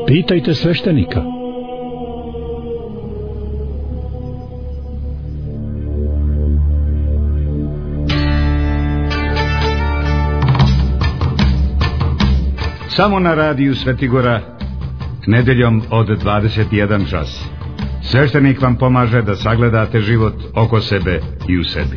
Pitajte sveštenika. Samo na radiju Svetigora, nedeljom od 21 čas. Sveštenik vam pomaže da sagledate život oko sebe i u sebi.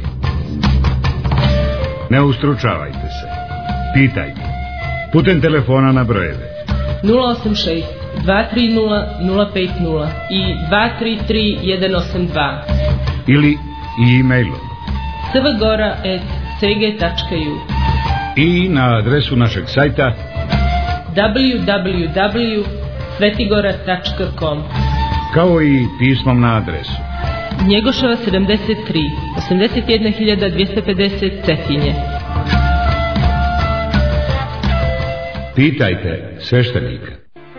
Ne ustručavajte se. Pitajte. Putem telefona na brojeve 086 230 050 i 233 182 ili e-mailom svgora@sege.ju i na adresu našeg sajta www.svetigora.com, kao i pismom na adresu Njegoševa 73 81250 Cetinje. Pitajte sveštenika.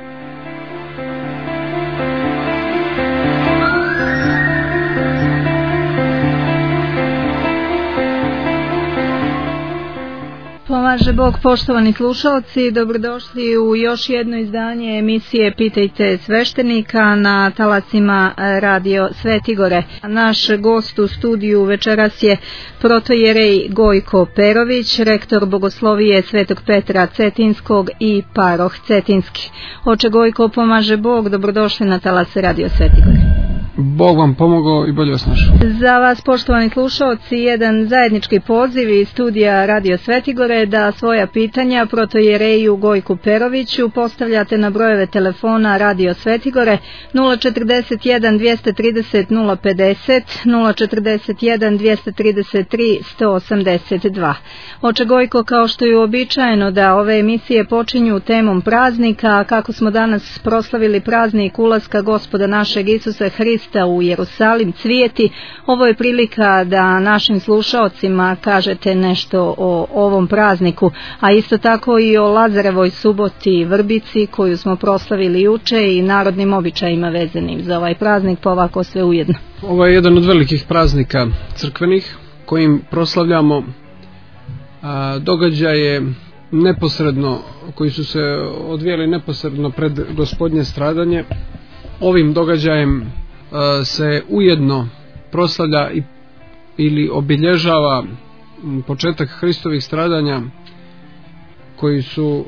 Pomaže Bog, poštovani slušalci, dobrodošli u još jedno izdanje emisije Pitajte sveštenika na talasima Radio Svetigore. Naš gost u studiju večeras je protojerej Gojko Perović, rektor Bogoslovije Svetog Petra Cetinskog i paroh Cetinski. Oče Gojko, pomaže Bog, dobrodošli na talase Radio Svetigore. Bog vam pomogao i bolje vas našao. Za vas, poštovani slušalci, jedan zajednički poziv iz studija Radio Svetigore da svoja pitanja protojereju Gojku Peroviću postavljate na brojeve telefona Radio Svetigore 041 230 050, 041 233 182. Oče Gojko, kao što je uobičajeno da ove emisije počinju temom praznika, kako smo danas proslavili praznik ulaska Gospoda našeg Isusa Hrista u Jerusalim cvijeti, ovo je prilika da našim slušaocima kažete nešto o ovom prazniku, a isto tako i o Lazarevoj suboti Vrbici koju smo proslavili juče i narodnim običajima vezanim za ovaj praznik, pa ovako sve ujedno. Ovo je jedan od velikih praznika crkvenih kojim proslavljamo događaje neposredno, koji su se odvijali neposredno pred Gospodnje stradanje. Ovim događajem se ujedno proslavlja ili obilježava početak Hristovih stradanja koji su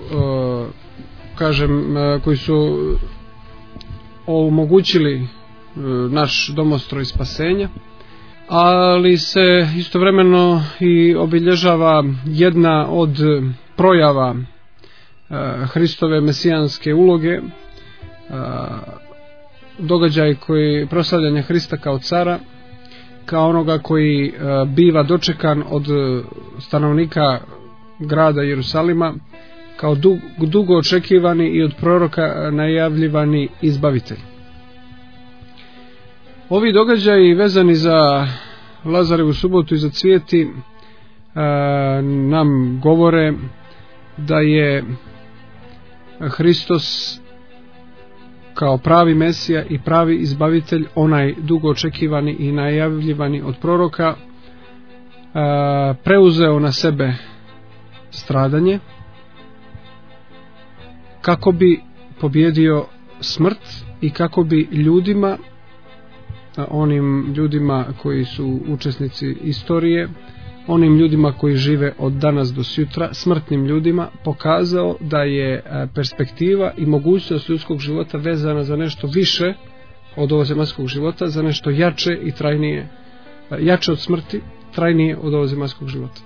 koji su omogućili naš domostroj spasenja, ali se istovremeno i obilježava jedna od projava Hristove mesijanske uloge, događaj koji proslavljanja Hrista kao cara, kao onoga koji biva dočekan od stanovnika grada Jerusalima kao dugo očekivani i od proroka najavljivani izbavitelj. Ovi događaji vezani za Lazarevu subotu i za cvijeti nam govore da je Hristos kao pravi Mesija i pravi izbavitelj, onaj dugo očekivani i najavljivani od proroka, preuzeo na sebe stradanje kako bi pobjedio smrt i kako bi ljudima, onim ljudima koji su učesnici istorije, onim ljudima koji žive od danas do sutra, smrtnim ljudima, pokazao da je perspektiva i mogućnost ljudskog života vezana za nešto više od ovozemaljskog života, za nešto jače i trajnije, jače od smrti, trajnije od ovozemaljskog života.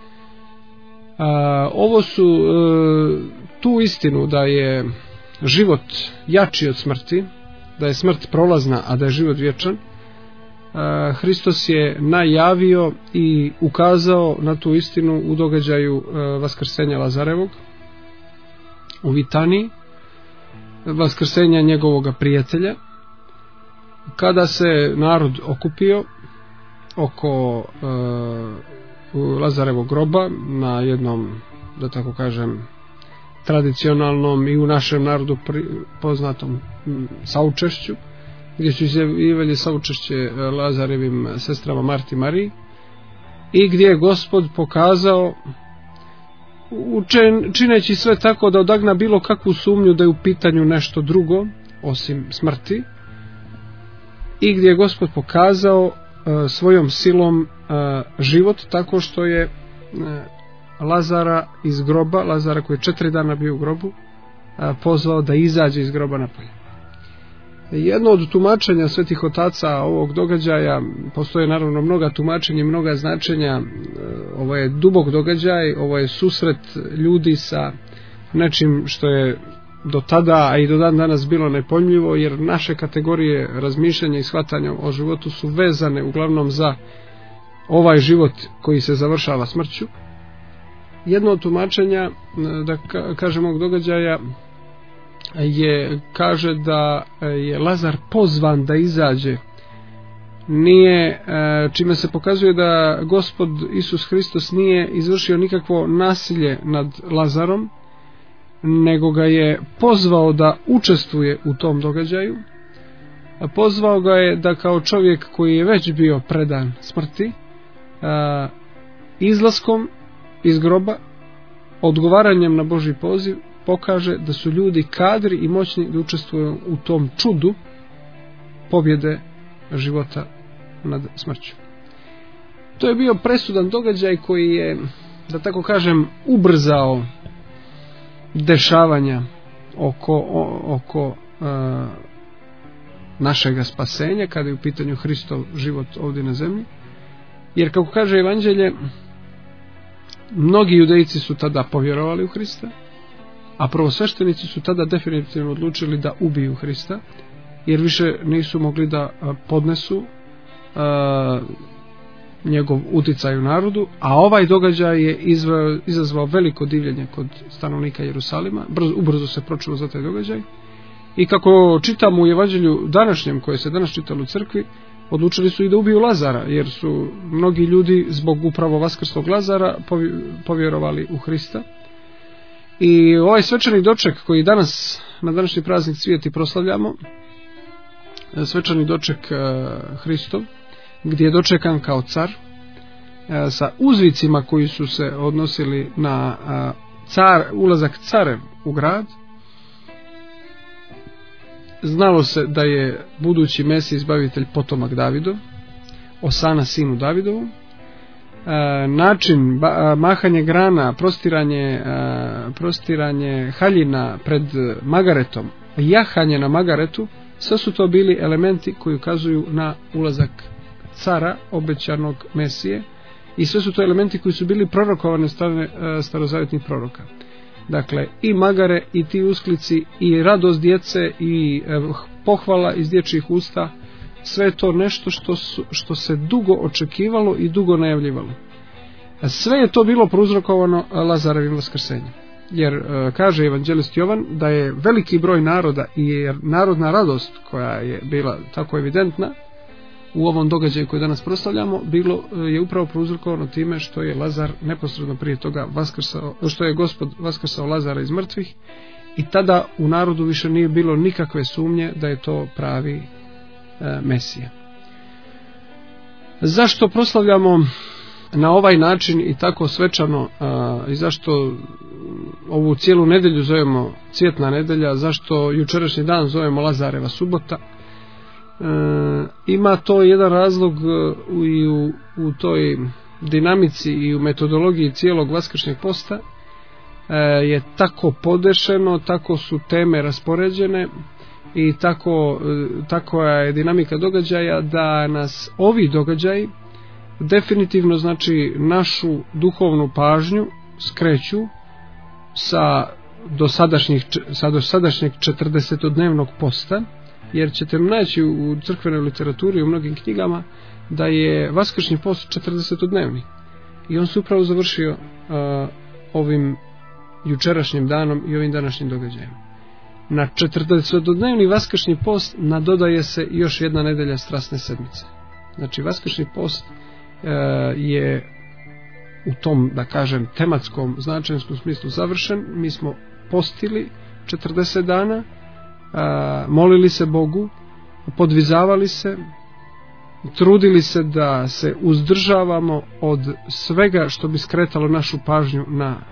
Ovo su tu istinu da je život jači od smrti, da je smrt prolazna, a da je život vječan, Hristos je najavio i ukazao na tu istinu u događaju vaskrsenja Lazarevog u Vitaniji, vaskrsenja njegovoga prijatelja, kada se narod okupio oko Lazarevog groba na jednom, da tako kažem, tradicionalnom i u našem narodu poznatom saučešću, gdje su izjavljivali saučešće Lazarevim sestrama Marti i Mariji, i gdje je Gospod pokazao čineći sve tako da odagna bilo kakvu sumnju da je u pitanju nešto drugo osim smrti, i gdje je Gospod pokazao svojom silom život tako što je Lazara iz groba, Lazara koji je 4 dana bio u grobu, pozvao da izađe iz groba napolje. Jedno od tumačenja svetih otaca ovog događaja, postoje naravno mnoga tumačenja i mnoga značenja, ovo je dubok događaj, ovo je susret ljudi sa nečim što je do tada, a i do dan danas bilo nepojmljivo, jer naše kategorije razmišljanja i shvatanja o životu su vezane uglavnom za ovaj život koji se završava smrću. Jedno od tumačenja, da kažemo, ovog događaja kaže da je Lazar pozvan da izađe, nije, čime se pokazuje da Gospod Isus Hristos nije izvršio nikakvo nasilje nad Lazarom, nego ga je pozvao da učestvuje u tom događaju. Pozvao ga je da kao čovjek koji je već bio predan smrti, izlaskom iz groba, odgovaranjem na Božji poziv, pokaže da su ljudi kadri i moćni da učestvuju u tom čudu pobjede života nad smrću. To je bio presudan događaj koji je, da tako kažem, ubrzao dešavanja oko našega spasenja kada je u pitanju Hristov život ovdje na zemlji. Jer kako kaže Evanđelje, mnogi judejci su tada povjerovali u Hrista, a prvosveštenici su tada definitivno odlučili da ubiju Hrista, jer više nisu mogli da podnesu njegov uticaj u narodu, a ovaj događaj je izazvao veliko divljenje kod stanovnika Jerusalima. Ubrzo se pročulo za taj događaj, i kako čitamo u Evanđelju današnjem, koje se danas čitalo u crkvi, odlučili su i da ubiju Lazara, jer su mnogi ljudi zbog upravo vaskrslog Lazara povjerovali u Hrista. I ovaj svečani doček koji danas na današnji praznik svijeti proslavljamo, svečani doček Hristov, gdje je dočekan kao car, sa uzvicima koji su se odnosili na ulazak carem u grad. Znalo se da je budući Mesij izbavitelj potomak Davidov, Osana sinu Davidovu. Način mahanje grana, prostiranje haljina pred magaretom, jahanje na magaretu, sve su to bili elementi koji ukazuju na ulazak cara, obećanog Mesije, i sve su to elementi koji su bili prorokovani strane starozavjetnih proroka. Dakle, i magare, i ti usklici, i radost djece, i pohvala iz dječjih usta, sve je to nešto što se dugo očekivalo i dugo najavljivalo. Sve je to bilo prouzrokovano Lazarevim vaskrsenjem. Jer kaže evanđelist Jovan da je veliki broj naroda i narodna radost koja je bila tako evidentna u ovom događaju koji danas proslavljamo, je upravo prouzrokovano time što je Lazar neposredno prije toga što je Gospod vaskrsao Lazara iz mrtvih, i tada u narodu više nije bilo nikakve sumnje da je to pravi Mesija. Zašto proslavljamo na ovaj način i tako svečano, i zašto ovu cijelu nedjelju zovemo Cvjetna nedjelja, zašto jučerašnji dan zovemo Lazareva subota? Ima to jedan razlog i u toj dinamici i u metodologiji cijelog vaskršnjeg posta. Je tako podešeno, tako su teme raspoređene i tako je dinamika događaja da nas ovi događaji definitivno, znači, našu duhovnu pažnju skreću sa dosadašnjeg 40-dnevnog posta, jer ćete naći u crkvenoj literaturi, u mnogim knjigama, da je vaskršnji post 40-dnevni, i on se upravo završio ovim jučerašnjim danom i ovim današnjim događajem. Na 40-dnevni vaskršnji post nadodaje se još jedna nedelja Strasne sedmice. Znači, vaskršnji post je u tom, da kažem, tematskom, značajnom smislu završen. Mi smo postili 40 dana, molili se Bogu, podvizavali se, trudili se da se uzdržavamo od svega što bi skretalo našu pažnju na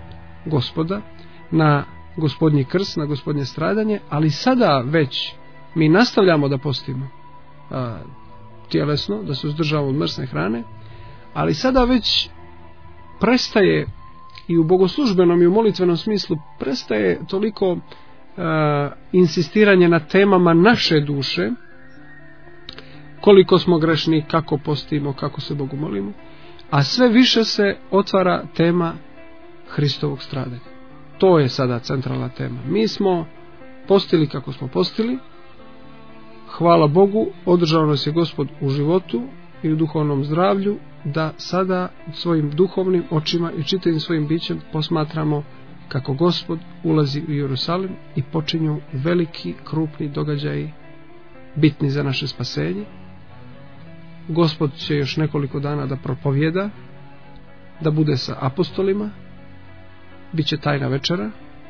Gospoda, na Gospodnji krst, na Gospodnje stradanje, ali sada već mi nastavljamo da postimo tjelesno, da se uzdržavamo od mrsne hrane, ali sada već prestaje i u bogoslužbenom i u molitvenom smislu prestaje toliko insistiranje na temama naše duše, koliko smo grešni, kako postimo, kako se Bogu molimo, a sve više se otvara tema Hristovog stradanja. To je sada centralna tema. Mi smo postili kako smo postili, hvala Bogu, održao nas je Gospod u životu i u duhovnom zdravlju, da sada svojim duhovnim očima i čitavim svojim bićem posmatramo kako Gospod ulazi u Jerusalim i počinju veliki, krupni događaji bitni za naše spasenje. Gospod će još nekoliko dana da propovjeda, da bude sa apostolima, bit će tajna večera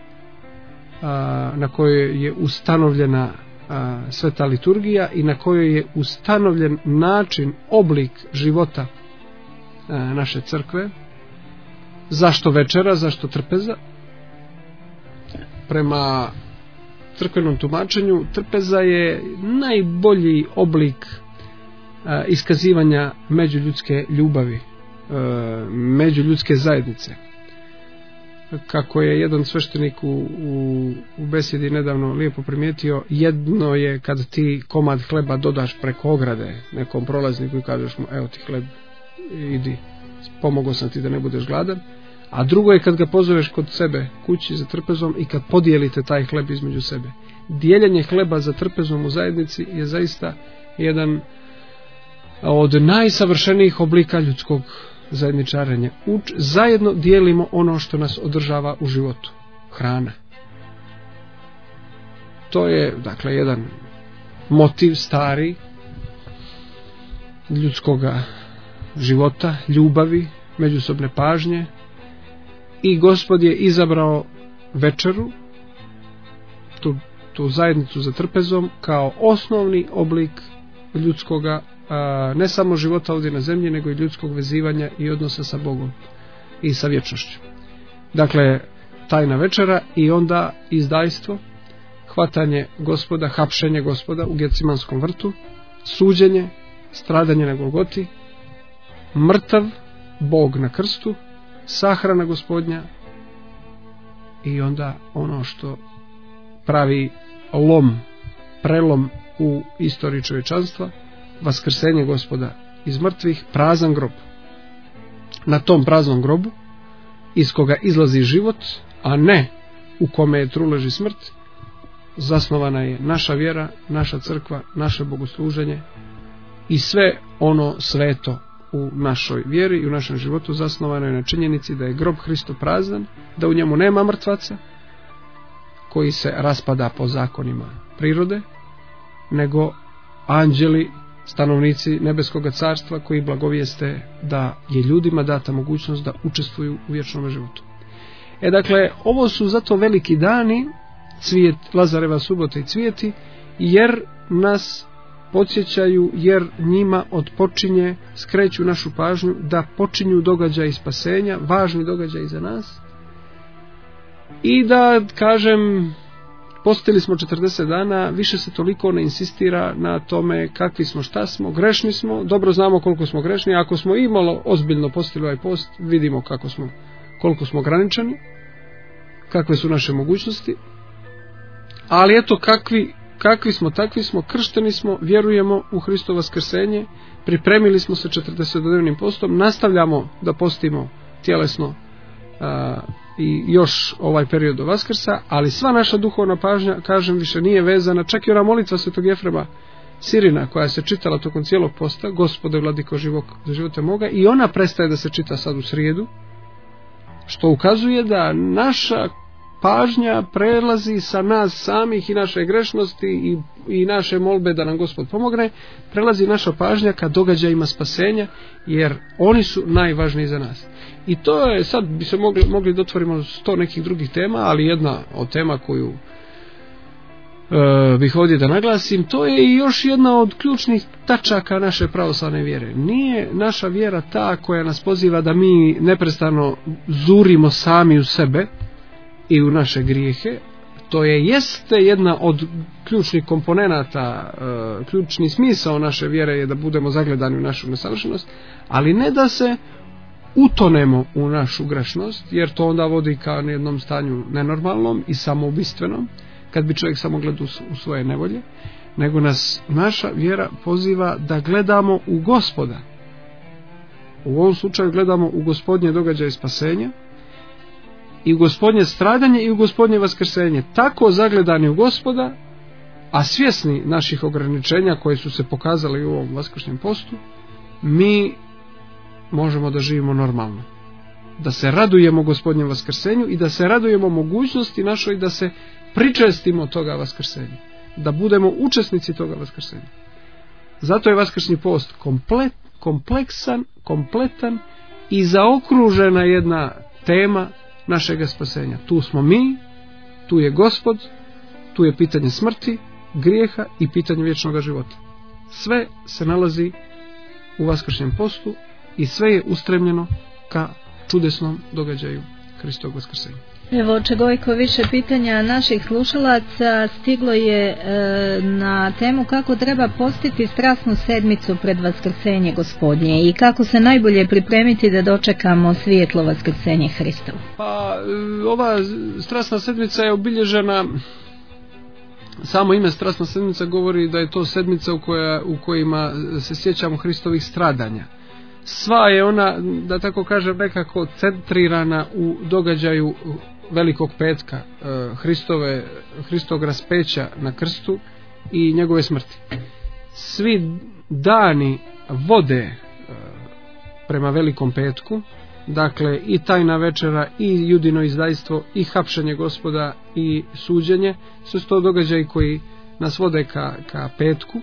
na kojoj je ustanovljena sveta liturgija i na kojoj je ustanovljen način, oblik života naše crkve. Zašto večera, zašto trpeza? Prema crkvenom tumačenju, trpeza je najbolji oblik iskazivanja međuljudske ljubavi, međuljudske zajednice. Kako je jedan sveštenik u besedi nedavno lijepo primijetio, jedno je kad ti komad hleba dodaš preko ograde nekom prolazniku i kažeš mu evo ti hleb, idi, pomogao sam ti da ne budeš gladan, a drugo je kad ga pozoveš kod sebe kući za trpezom i kad podijelite taj hleb između sebe. Dijeljenje hleba za trpezom u zajednici je zaista jedan od najsavršenijih oblika ljudskog zajedničarenja. Zajedno dijelimo ono što nas održava u životu. Hrana. To je, dakle, jedan motiv stari ljudskoga života, ljubavi, međusobne pažnje, i Gospod je izabrao večeru, tu zajednicu za trpezom, kao osnovni oblik ljudskoga, ne samo života ovdje na zemlji, nego i ljudskog vezivanja i odnosa sa Bogom i sa vječnošću. Dakle, tajna večera i onda izdajstvo, hvatanje Gospoda, hapšenje Gospoda u Gecimanskom vrtu, suđenje, stradanje na Golgoti, mrtav Bog na krstu, sahrana Gospodnja i onda ono što pravi prelom u istoriji čovječanstva, vaskrsenje Gospoda iz mrtvih, prazan grob. Na tom praznom grobu, iz koga izlazi život, a ne u kome je truleži smrt, zasnovana je naša vjera, naša crkva, naše bogosluženje i sve ono sveto u našoj vjeri i u našem životu zasnovano je na činjenici da je grob Hristov prazan, da u njemu nema mrtvaca koji se raspada po zakonima prirode, nego anđeli, stanovnici nebeskoga carstva koji blagovijeste da je ljudima data mogućnost da učestvuju u vječnom životu. Dakle, ovo su zato veliki dani, cvijet, Lazareva subota i cvijeti, jer nas podsjećaju, jer njima odpočinje, skreću našu pažnju da počinju događaji spasenja, važni događaji za nas, i da, kažem, postili smo 40 dana, više se toliko ne insistira na tome kakvi smo, šta smo, grešni smo, dobro znamo koliko smo grešni, ako smo imalo ozbiljno postili ovaj post, vidimo koliko smo ograničeni, kakve su naše mogućnosti, ali eto kakvi smo, takvi smo, kršteni smo, vjerujemo u Hristovo vaskrsenje, pripremili smo se 40-dnevnim postom, nastavljamo da postimo tjelesno i još ovaj period do Vaskrsa, ali sva naša duhovna pažnja, kažem, više nije vezana, čak i ona molitva svetog Jefrema Sirina koja se čitala tokom cijelog posta, Gospode vladiko života moga, i ona prestaje da se čita sad u srijedu, što ukazuje da naša pažnja prelazi sa nas samih i naše grešnosti i naše molbe da nam Gospod pomogne, prelazi naša pažnja ka događajima spasenja, jer oni su najvažniji za nas. I to je, sad bi se mogli da otvorimo 100 nekih drugih tema, ali jedna od tema koju bih ovdje da naglasim, to je i još jedna od ključnih tačaka naše pravoslavne vjere. Nije naša vjera ta koja nas poziva da mi neprestano zurimo sami u sebe, i u naše grijehe. To jeste jedna od ključnih komponenata, ključni smisao naše vjere je da budemo zagledani u našu nesavršenost, ali ne da se utonemo u našu grešnost, jer to onda vodi ka jednom stanju nenormalnom i samoubistvenom, kad bi čovjek samo gledao u svoje nevolje, nego nas naša vjera poziva da gledamo u Gospoda. U ovom slučaju gledamo u Gospodnje događaje spasenja i u Gospodnje stradanje i u Gospodnje vaskrsenje. Tako zagledani u Gospoda, a svjesni naših ograničenja koje su se pokazali u ovom vaskršnjem postu, mi možemo da živimo normalno, da se radujemo Gospodnjem vaskrsenju i da se radujemo mogućnosti našoj da se pričestimo toga vaskrsenja, da budemo učesnici toga vaskrsenja. Zato je vaskršnji post kompleksan, kompletan i zaokružena jedna tema našega spasenja. Tu smo mi, tu je Gospod, tu je pitanje smrti, grijeha i pitanje vječnog života. Sve se nalazi u vaskršnjem postu i sve je ustremljeno ka čudesnom događaju Hristovog vaskrsenja. Evo, Čegojko, više pitanja naših slušalaca stiglo je na temu kako treba postiti strasnu sedmicu pred vaskrsenje Gospodnje i kako se najbolje pripremiti da dočekamo svijetlo vaskrsenje Hristovo. Pa, ova strasna sedmica je obilježena, samo ime strasna sedmica govori da je to sedmica u kojima se sjećamo Hristovih stradanja. Sva je ona, da tako kažem, nekako centrirana u događaju Velikog petka, Hristovog raspeća na krstu i njegove smrti. Svi dani vode prema Velikom petku, dakle i tajna večera i judino izdajstvo i hapšenje Gospoda i suđenje, su to događaji koji nas vode ka petku,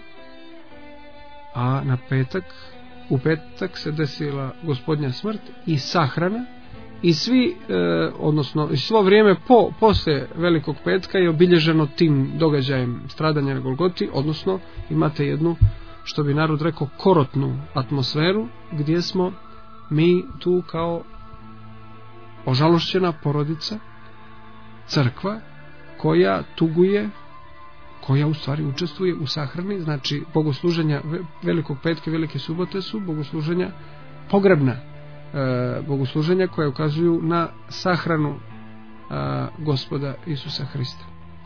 a u petak se desila Gospodnja smrt i sahrana. I svi, odnosno svo vrijeme posle Velikog petka je obilježeno tim događajem stradanja na Golgoti, odnosno imate jednu, što bi narod rekao, korotnu atmosferu gdje smo mi tu kao ožalošćena porodica, crkva koja tuguje, koja u stvari učestvuje u sahrani. Znači bogosluženja Velikog petka i Velike subote su bogosluženja pogrebna, bogosluženja koja ukazuju na sahranu Gospoda Isusa Hrista.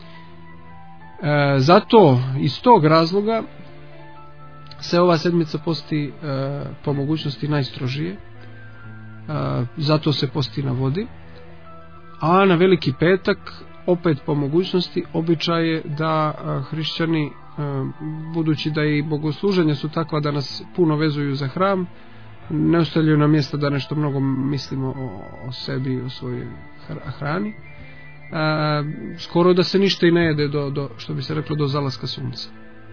Zato iz tog razloga se ova sedmica posti po mogućnosti najstrožije, zato se posti na vodi, a na Veliki petak opet po mogućnosti običaj je da hrišćani, budući da i bogosluženja su takva da nas puno vezuju za hram, ne ostavljaju nam mjesta da nešto mnogo mislimo o sebi, o svojoj hrani, skoro da se ništa i ne jede do što bi se reklo, do zalaska sunca.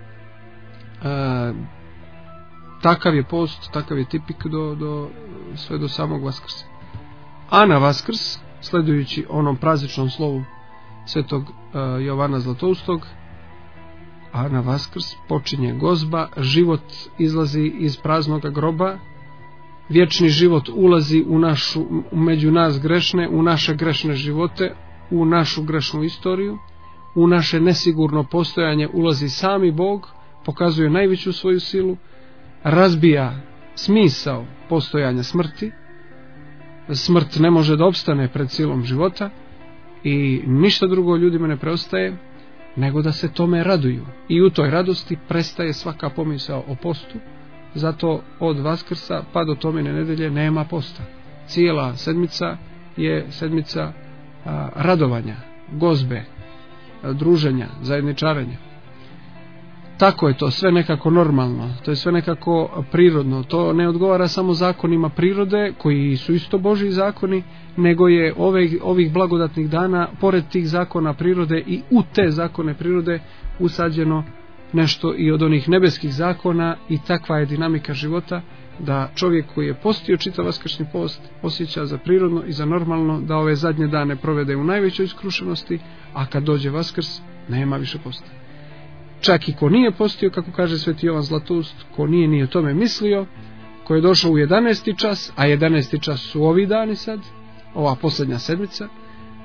Takav je post, takav je tipik sve do samog Vaskrsa. A na Vaskrs, sledujući onom prazničnom slovu svetog Jovana Zlatoustog, a na Vaskrs počinje gozba, život izlazi iz praznog groba, vječni život ulazi među nas grešne, u naše grešne živote, u našu grešnu istoriju, u naše nesigurno postojanje ulazi sami Bog, pokazuje najveću svoju silu, razbija smisao postojanja smrti. Smrt ne može da opstane pred silom života i ništa drugo ljudima ne preostaje nego da se tome raduju. I u toj radosti prestaje svaka pomisao o postu. Zato od Vaskrsa pa do Tomine nedelje nema posta. Cijela sedmica je sedmica radovanja, gozbe, druženja, zajedničarenja. Tako je to sve nekako normalno, to je sve nekako prirodno. To ne odgovara samo zakonima prirode, koji su isto Božji zakoni, nego je ovih blagodatnih dana, pored tih zakona prirode i u te zakone prirode usađeno nešto i od onih nebeskih zakona, i takva je dinamika života da čovjek koji je postio čitav vaskršnji post osjeća za prirodno i za normalno da ove zadnje dane provede u najvećoj skrušenosti, a kad dođe Vaskrs nema više posta. Čak i ko nije postio, kako kaže sveti Jovan Zlatoust, ko nije o tome mislio, ko je došao u 11. čas, a 11. čas su ovi dani sad, ova posljednja sedmica,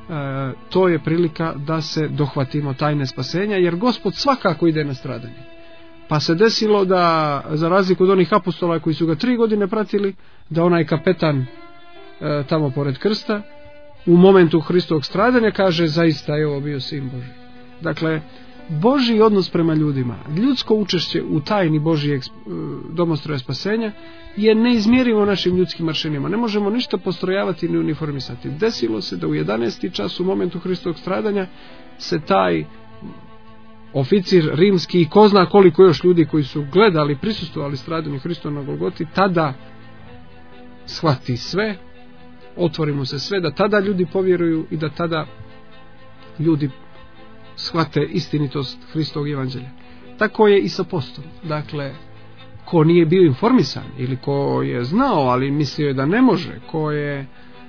to je prilika da se dohvatimo tajne spasenja, jer Gospod svakako ide na stradanje. Pa se desilo da, za razliku od onih apostola koji su ga 3 godine pratili, da onaj kapetan tamo pored krsta u momentu Hristovog stradanja kaže zaista je ovo bio Sin Božji. Dakle, Božji odnos prema ljudima, ljudsko učešće u tajni Božjeg domostroja spasenja je neizmjerivo našim ljudskim aršinima. Ne možemo ništa postrojavati ni uniformisati. Desilo se da u 11. čas u momentu Hristovog stradanja se taj oficir rimski i ko zna koliko još ljudi koji su gledali, prisustvovali stradanju Hristova na Golgoti, tada shvati sve, otvorimo se sve, da tada ljudi povjeruju i da tada ljudi shvate istinitost Hristovog evanđelja. Tako je i sa postom. Dakle, ko nije bio informisan ili ko je znao, ali mislio je da ne može, ko je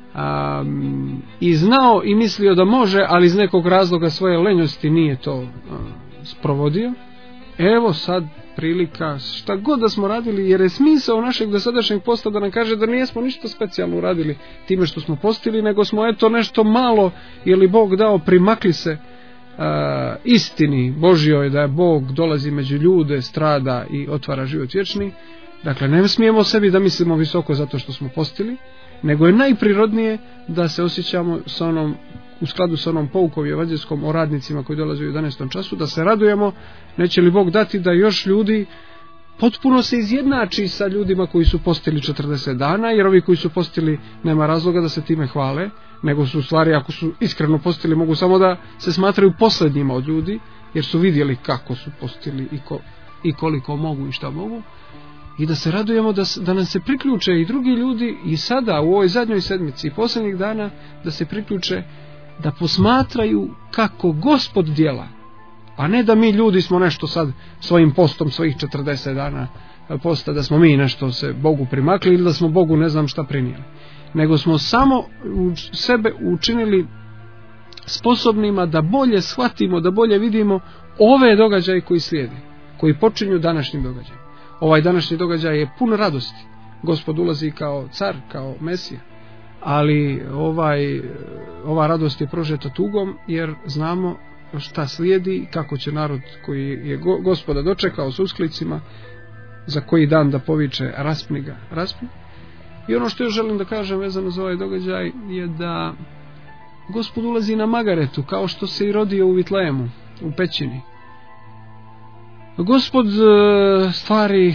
i znao i mislio da može, ali iz nekog razloga svoje lenjosti nije to sprovodio, evo sad prilika, šta god da smo radili, jer je smisao našeg dosadašnjeg posta da nam kaže da nismo ništa specijalno uradili time što smo postili, nego smo eto nešto malo, je li Bog dao, primakli se istini Božjoj, da je Bog dolazi među ljude, strada i otvara život vječni. Dakle, ne smijemo sebi da mislimo visoko zato što smo postili, nego je najprirodnije da se osjećamo sa onom, u skladu sa onom poukom evanđelskom o radnicima koji dolaze u 11. času, da se radujemo, neće li Bog dati da još ljudi potpuno se izjednači sa ljudima koji su postili 40 dana, jer ovi koji su postili nema razloga da se time hvale, nego su u stvari, ako su iskreno postili, mogu samo da se smatraju posljednjima od ljudi, jer su vidjeli kako su postili i koliko mogu i šta mogu, i da se radujemo da nam se priključe i drugi ljudi i sada u ovoj zadnjoj sedmici i posljednjih dana da se priključe, da posmatraju kako Gospod djela, a ne da mi ljudi smo nešto sad svojim postom, svojih 40 dana posta, da smo mi nešto se Bogu primakli ili da smo Bogu ne znam šta prinijeli, nego smo samo sebe učinili sposobnima da bolje shvatimo, da bolje vidimo ove događaje koji slijede, koji počinju današnjim događajem. Ovaj današnji događaj je pun radosti. Gospod ulazi kao car, kao Mesija, ali ova radost je prožeta tugom, jer znamo šta slijedi, kako će narod koji je Gospoda dočekao s usklicima za koji dan da poviče raspni ga, raspni. I ono što još želim da kažem vezano za ovaj događaj je da Gospod ulazi na Magaretu, kao što se i rodio u Vitlejemu, u pećini. Gospod stvari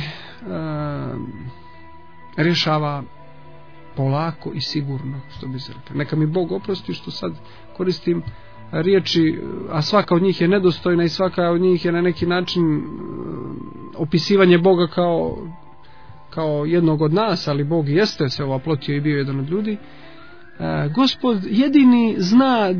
rješava polako i sigurno, što bi se rekao. Neka mi Bog oprosti što sad koristim riječi, a svaka od njih je nedostojna i svaka od njih je na neki način opisivanje Boga kao jednog od nas, ali Bog jeste se oplotio i bio jedan od ljudi. Gospod jedini zna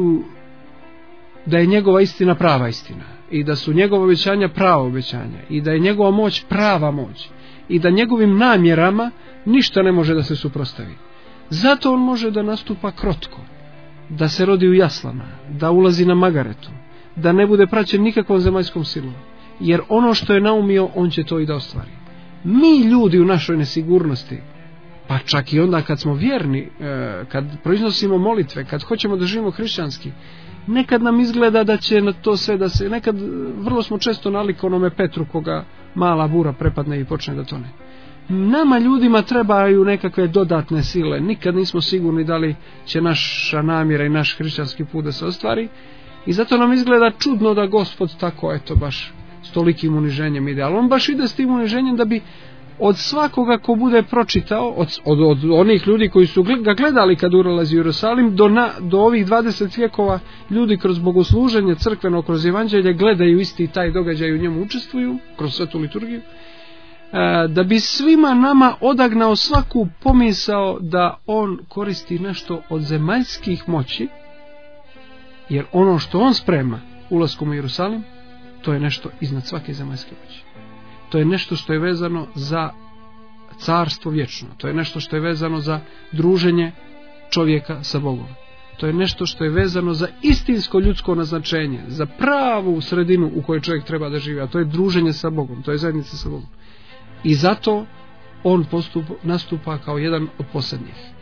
da je njegova istina prava istina i da su njegova obećanja prava obećanja i da je njegova moć prava moć i da njegovim namjerama ništa ne može da se suprotstavi. Zato on može da nastupa krotko, da se rodi u jaslama, da ulazi na Magaretu, da ne bude praćen nikakvom zemaljskom silom, jer ono što je naumio, on će to i da ostvari. Mi ljudi u našoj nesigurnosti, pa čak i onda kad smo vjerni, kad proiznosimo molitve, kad hoćemo da živimo hrišćanski, nekad nam izgleda da će na to sve da se, nekad vrlo smo često nalik onome Petru koga mala bura prepadne i počne da tone. Nama ljudima trebaju nekakve dodatne sile, nikad nismo sigurni da li će naša namjera i naš hrišćanski put da se ostvari, i zato nam izgleda čudno da Gospod tako, eto, baš s tolikim uniženjem ide, ali on baš ide s tim uniženjem da bi od svakoga ko bude pročitao, od onih ljudi koji su ga gledali kad ulazi u Jerusalim, do ovih 20 vjekova ljudi kroz bogosluženje crkveno, kroz evanđelje gledaju isti taj događaj, u njemu učestvuju kroz svetu liturgiju, da bi svima nama odagnao svaku pomisao da on koristi nešto od zemaljskih moći, jer ono što on sprema ulaskom u Jerusalim, to je nešto iznad svake zemaljske moći. To je nešto što je vezano za carstvo vječno. To je nešto što je vezano za druženje čovjeka sa Bogom. To je nešto što je vezano za istinsko ljudsko naznačenje, za pravu sredinu u kojoj čovjek treba da živi, a to je druženje sa Bogom, to je zajednica sa Bogom. I zato on nastupa kao jedan od posljednjih.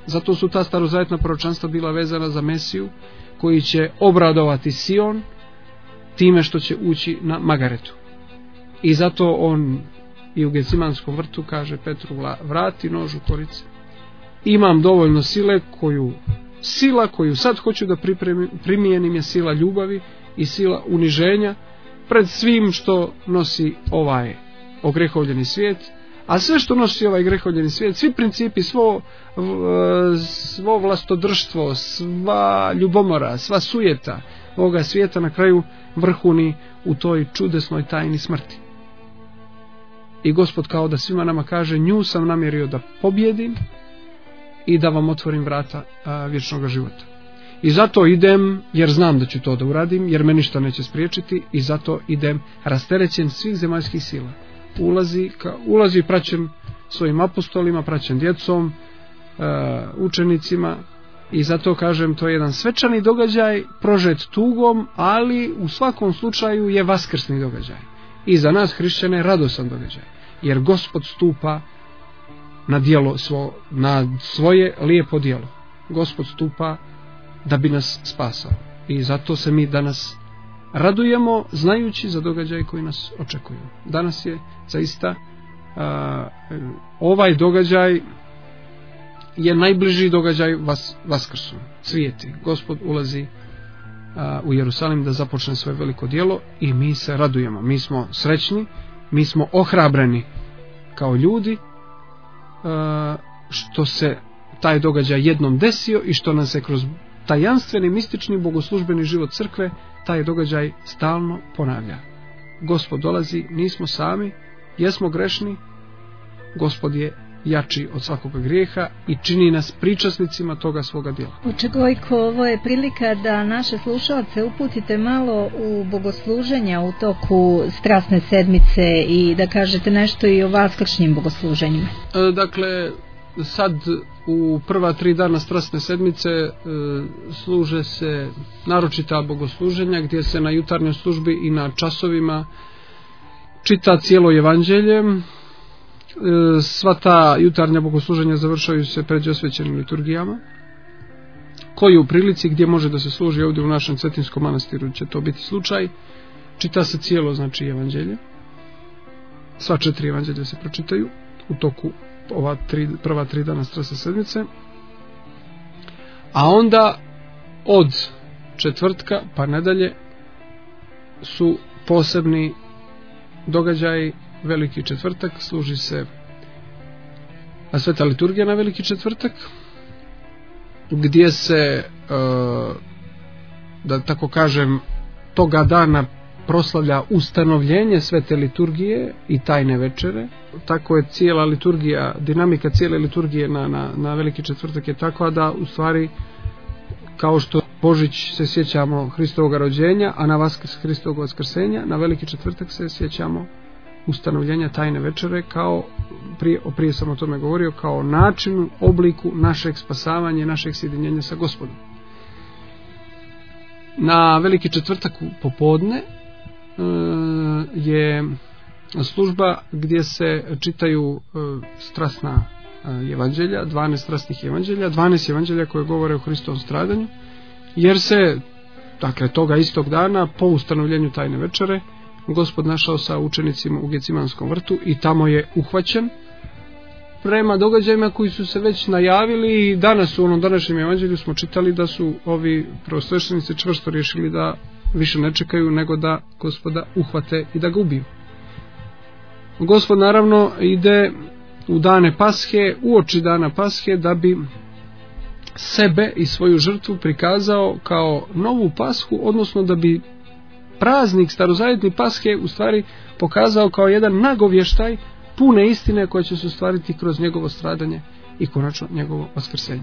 Zato su ta starozavetna proročanstva bila vezana za Mesiju koji će obradovati Sion time što će ući na Magaretu. I zato on i u Gecimanskom vrtu kaže Petru: vrati nož u korice. Imam dovoljno sile, koju sad hoću da primijenim je sila ljubavi i sila uniženja pred svim što nosi ovaj ogrehovljeni svijet. A sve što nosi ovaj grehovljeni svijet, svi principi, svo vlastodrštvo, sva ljubomora, sva sujeta ovoga svijeta na kraju vrhuni u toj čudesnoj tajni smrti. I Gospod kao da svima nama kaže: nju sam namjerio da pobjedim i da vam otvorim vrata vječnog života. I zato idem, jer znam da ću to da uradim, jer me ništa neće spriječiti, i zato idem rasterećen svih zemaljskih sila. Ulazi praćen svojim apostolima, praćen djecom, učenicima, i zato kažem, to je jedan svečani događaj, prožet tugom, ali u svakom slučaju je vaskrsni događaj. I za nas hrišćane radosan događaj, jer Gospod stupa na djelo na svoje lijepo djelo. Gospod stupa da bi nas spasao, i zato se mi danas radujemo znajući za događaj koji nas očekuju. Danas je zaista ovaj događaj je najbliži događaj Vaskrsu, cvijeti. Gospod ulazi u Jerusalim da započne svoje veliko djelo i mi se radujemo. Mi smo srećni, mi smo ohrabreni kao ljudi što se taj događaj jednom desio i što nam se kroz tajanstveni, mistični, bogoslužbeni život crkve taj događaj stalno ponavlja. Gospod dolazi, nismo sami, jesmo grešni, Gospod je jači od svakoga grijeha i čini nas pričasnicima toga svoga djela. Oče Gojko, ovo je prilika da naše slušalce uputite malo u bogosluženja u toku Strasne sedmice i da kažete nešto i o vaskršnjim bogosluženjima. Dakle, sad u prva 3 dana Strasne sedmice služe se naročita bogosluženja gdje se na jutarnjoj službi i na časovima čita cijelo evanđelje. Sva ta jutarnja bogosluženja završaju se pređosvećenim liturgijama, koji u prilici gdje može da se služi ovdje u našem Cetinskom manastiru će to biti slučaj. Čita se cijelo, znači, evanđelje. Sva 4 evanđelja se pročitaju u toku prva 3 dana Strasne sedmice, a onda od četvrtka pa nadalje su posebni događaji. Veliki četvrtak služi se sveta liturgija na veliki četvrtak, gdje se da tako kažem toga dana proslavlja ustanovljenje svete liturgije i tajne večere. Tako je cijela liturgija, dinamika cijele liturgije na veliki četvrtak je takva da u stvari, kao što Božić se sjećamo Hristovog rođenja, a na Vaskrs Hristovog vaskrsenja, na veliki četvrtak se sjećamo ustanovljenja tajne večere, kao prije sam o tome govorio, kao načinu, obliku našeg spasavanja, našeg sjedinjenja sa Gospodom. Na veliki četvrtak popodne je služba gdje se čitaju strasna evanđelja, 12 strasnih evanđelja, 12 evanđelja koje govore o Hristovom stradanju, jer se, dakle, toga istog dana po ustanovljenju tajne večere Gospod našao sa učenicima u Gecimanskom vrtu i tamo je uhvaćen. Prema događajima koji su se već najavili, i danas u onom današnjem evanđelju smo čitali da su ovi prvosveštenici čvrsto riješili da više ne čekaju nego da Gospoda uhvate i da ga ubiju. Gospod naravno ide u dane Pashe, uoči dana Pashe, da bi sebe i svoju žrtvu prikazao kao novu Pashu, odnosno da bi praznik starozavetni Pashe u stvari pokazao kao jedan nagovještaj pune istine koje će se ostvariti kroz njegovo stradanje i konačno njegovo vaskrsenje.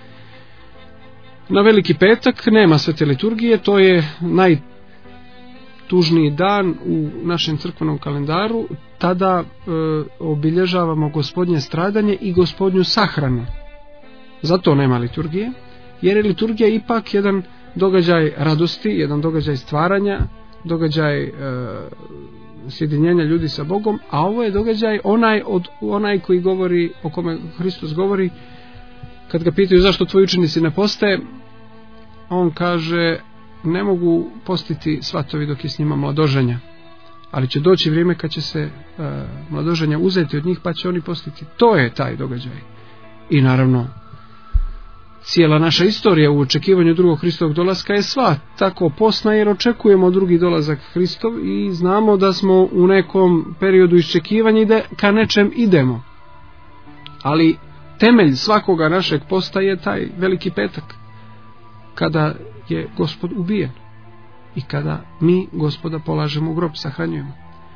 Na veliki petak nema svete liturgije, to je najtužniji dan u našem crkvenom kalendaru. Tada obilježavamo Gospodnje stradanje i Gospodnju sahranu. Zato nema liturgije, jer je liturgija ipak jedan događaj radosti, jedan događaj stvaranja, događaj sjedinjenja ljudi sa Bogom, a ovo je događaj onaj koji govori, o kome Hristos govori, kad ga pitaju zašto tvoji učenici ne poste, on kaže: ne mogu postiti svatovi dok je s njima mladoženja, ali će doći vrijeme kad će se mladoženja uzeti od njih, pa će oni postiti. To je taj događaj. I naravno, cijela naša istorija u očekivanju drugog Hristovog dolaska je sva tako posna, jer očekujemo drugi dolazak Hristov i znamo da smo u nekom periodu iščekivanja i da ka nečem idemo. Ali temelj svakoga našeg posta je taj veliki petak, kada je Gospod ubijen i kada mi Gospoda polažemo u grob, sahranjujemo.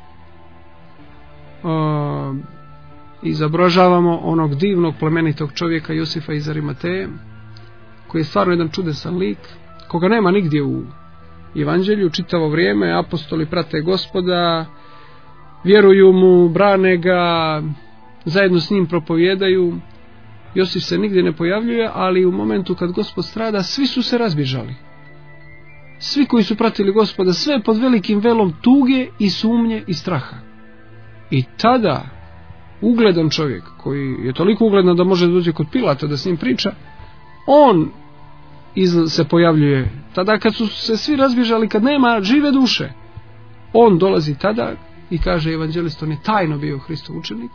Izobražavamo onog divnog plemenitog čovjeka Josifa iz Arimateje, koji je stvarno jedan čudesan lik, koga nema nigdje u evanđelju. Čitavo vrijeme apostoli prate Gospoda, vjeruju mu, brane ga, zajedno s njim propovijedaju. Josif se nigdje ne pojavljuje, ali u momentu kad Gospod strada, svi su se razbježali. Svi koji su pratili Gospoda, sve pod velikim velom tuge i sumnje i straha. I tada ugledan čovjek, koji je toliko ugledan da može doći kod Pilata da s njim priča, on se pojavljuje tada kad su se svi razbježali, kad nema žive duše. On dolazi tada i kaže evanđelist, on je tajno bio Hristov učenik,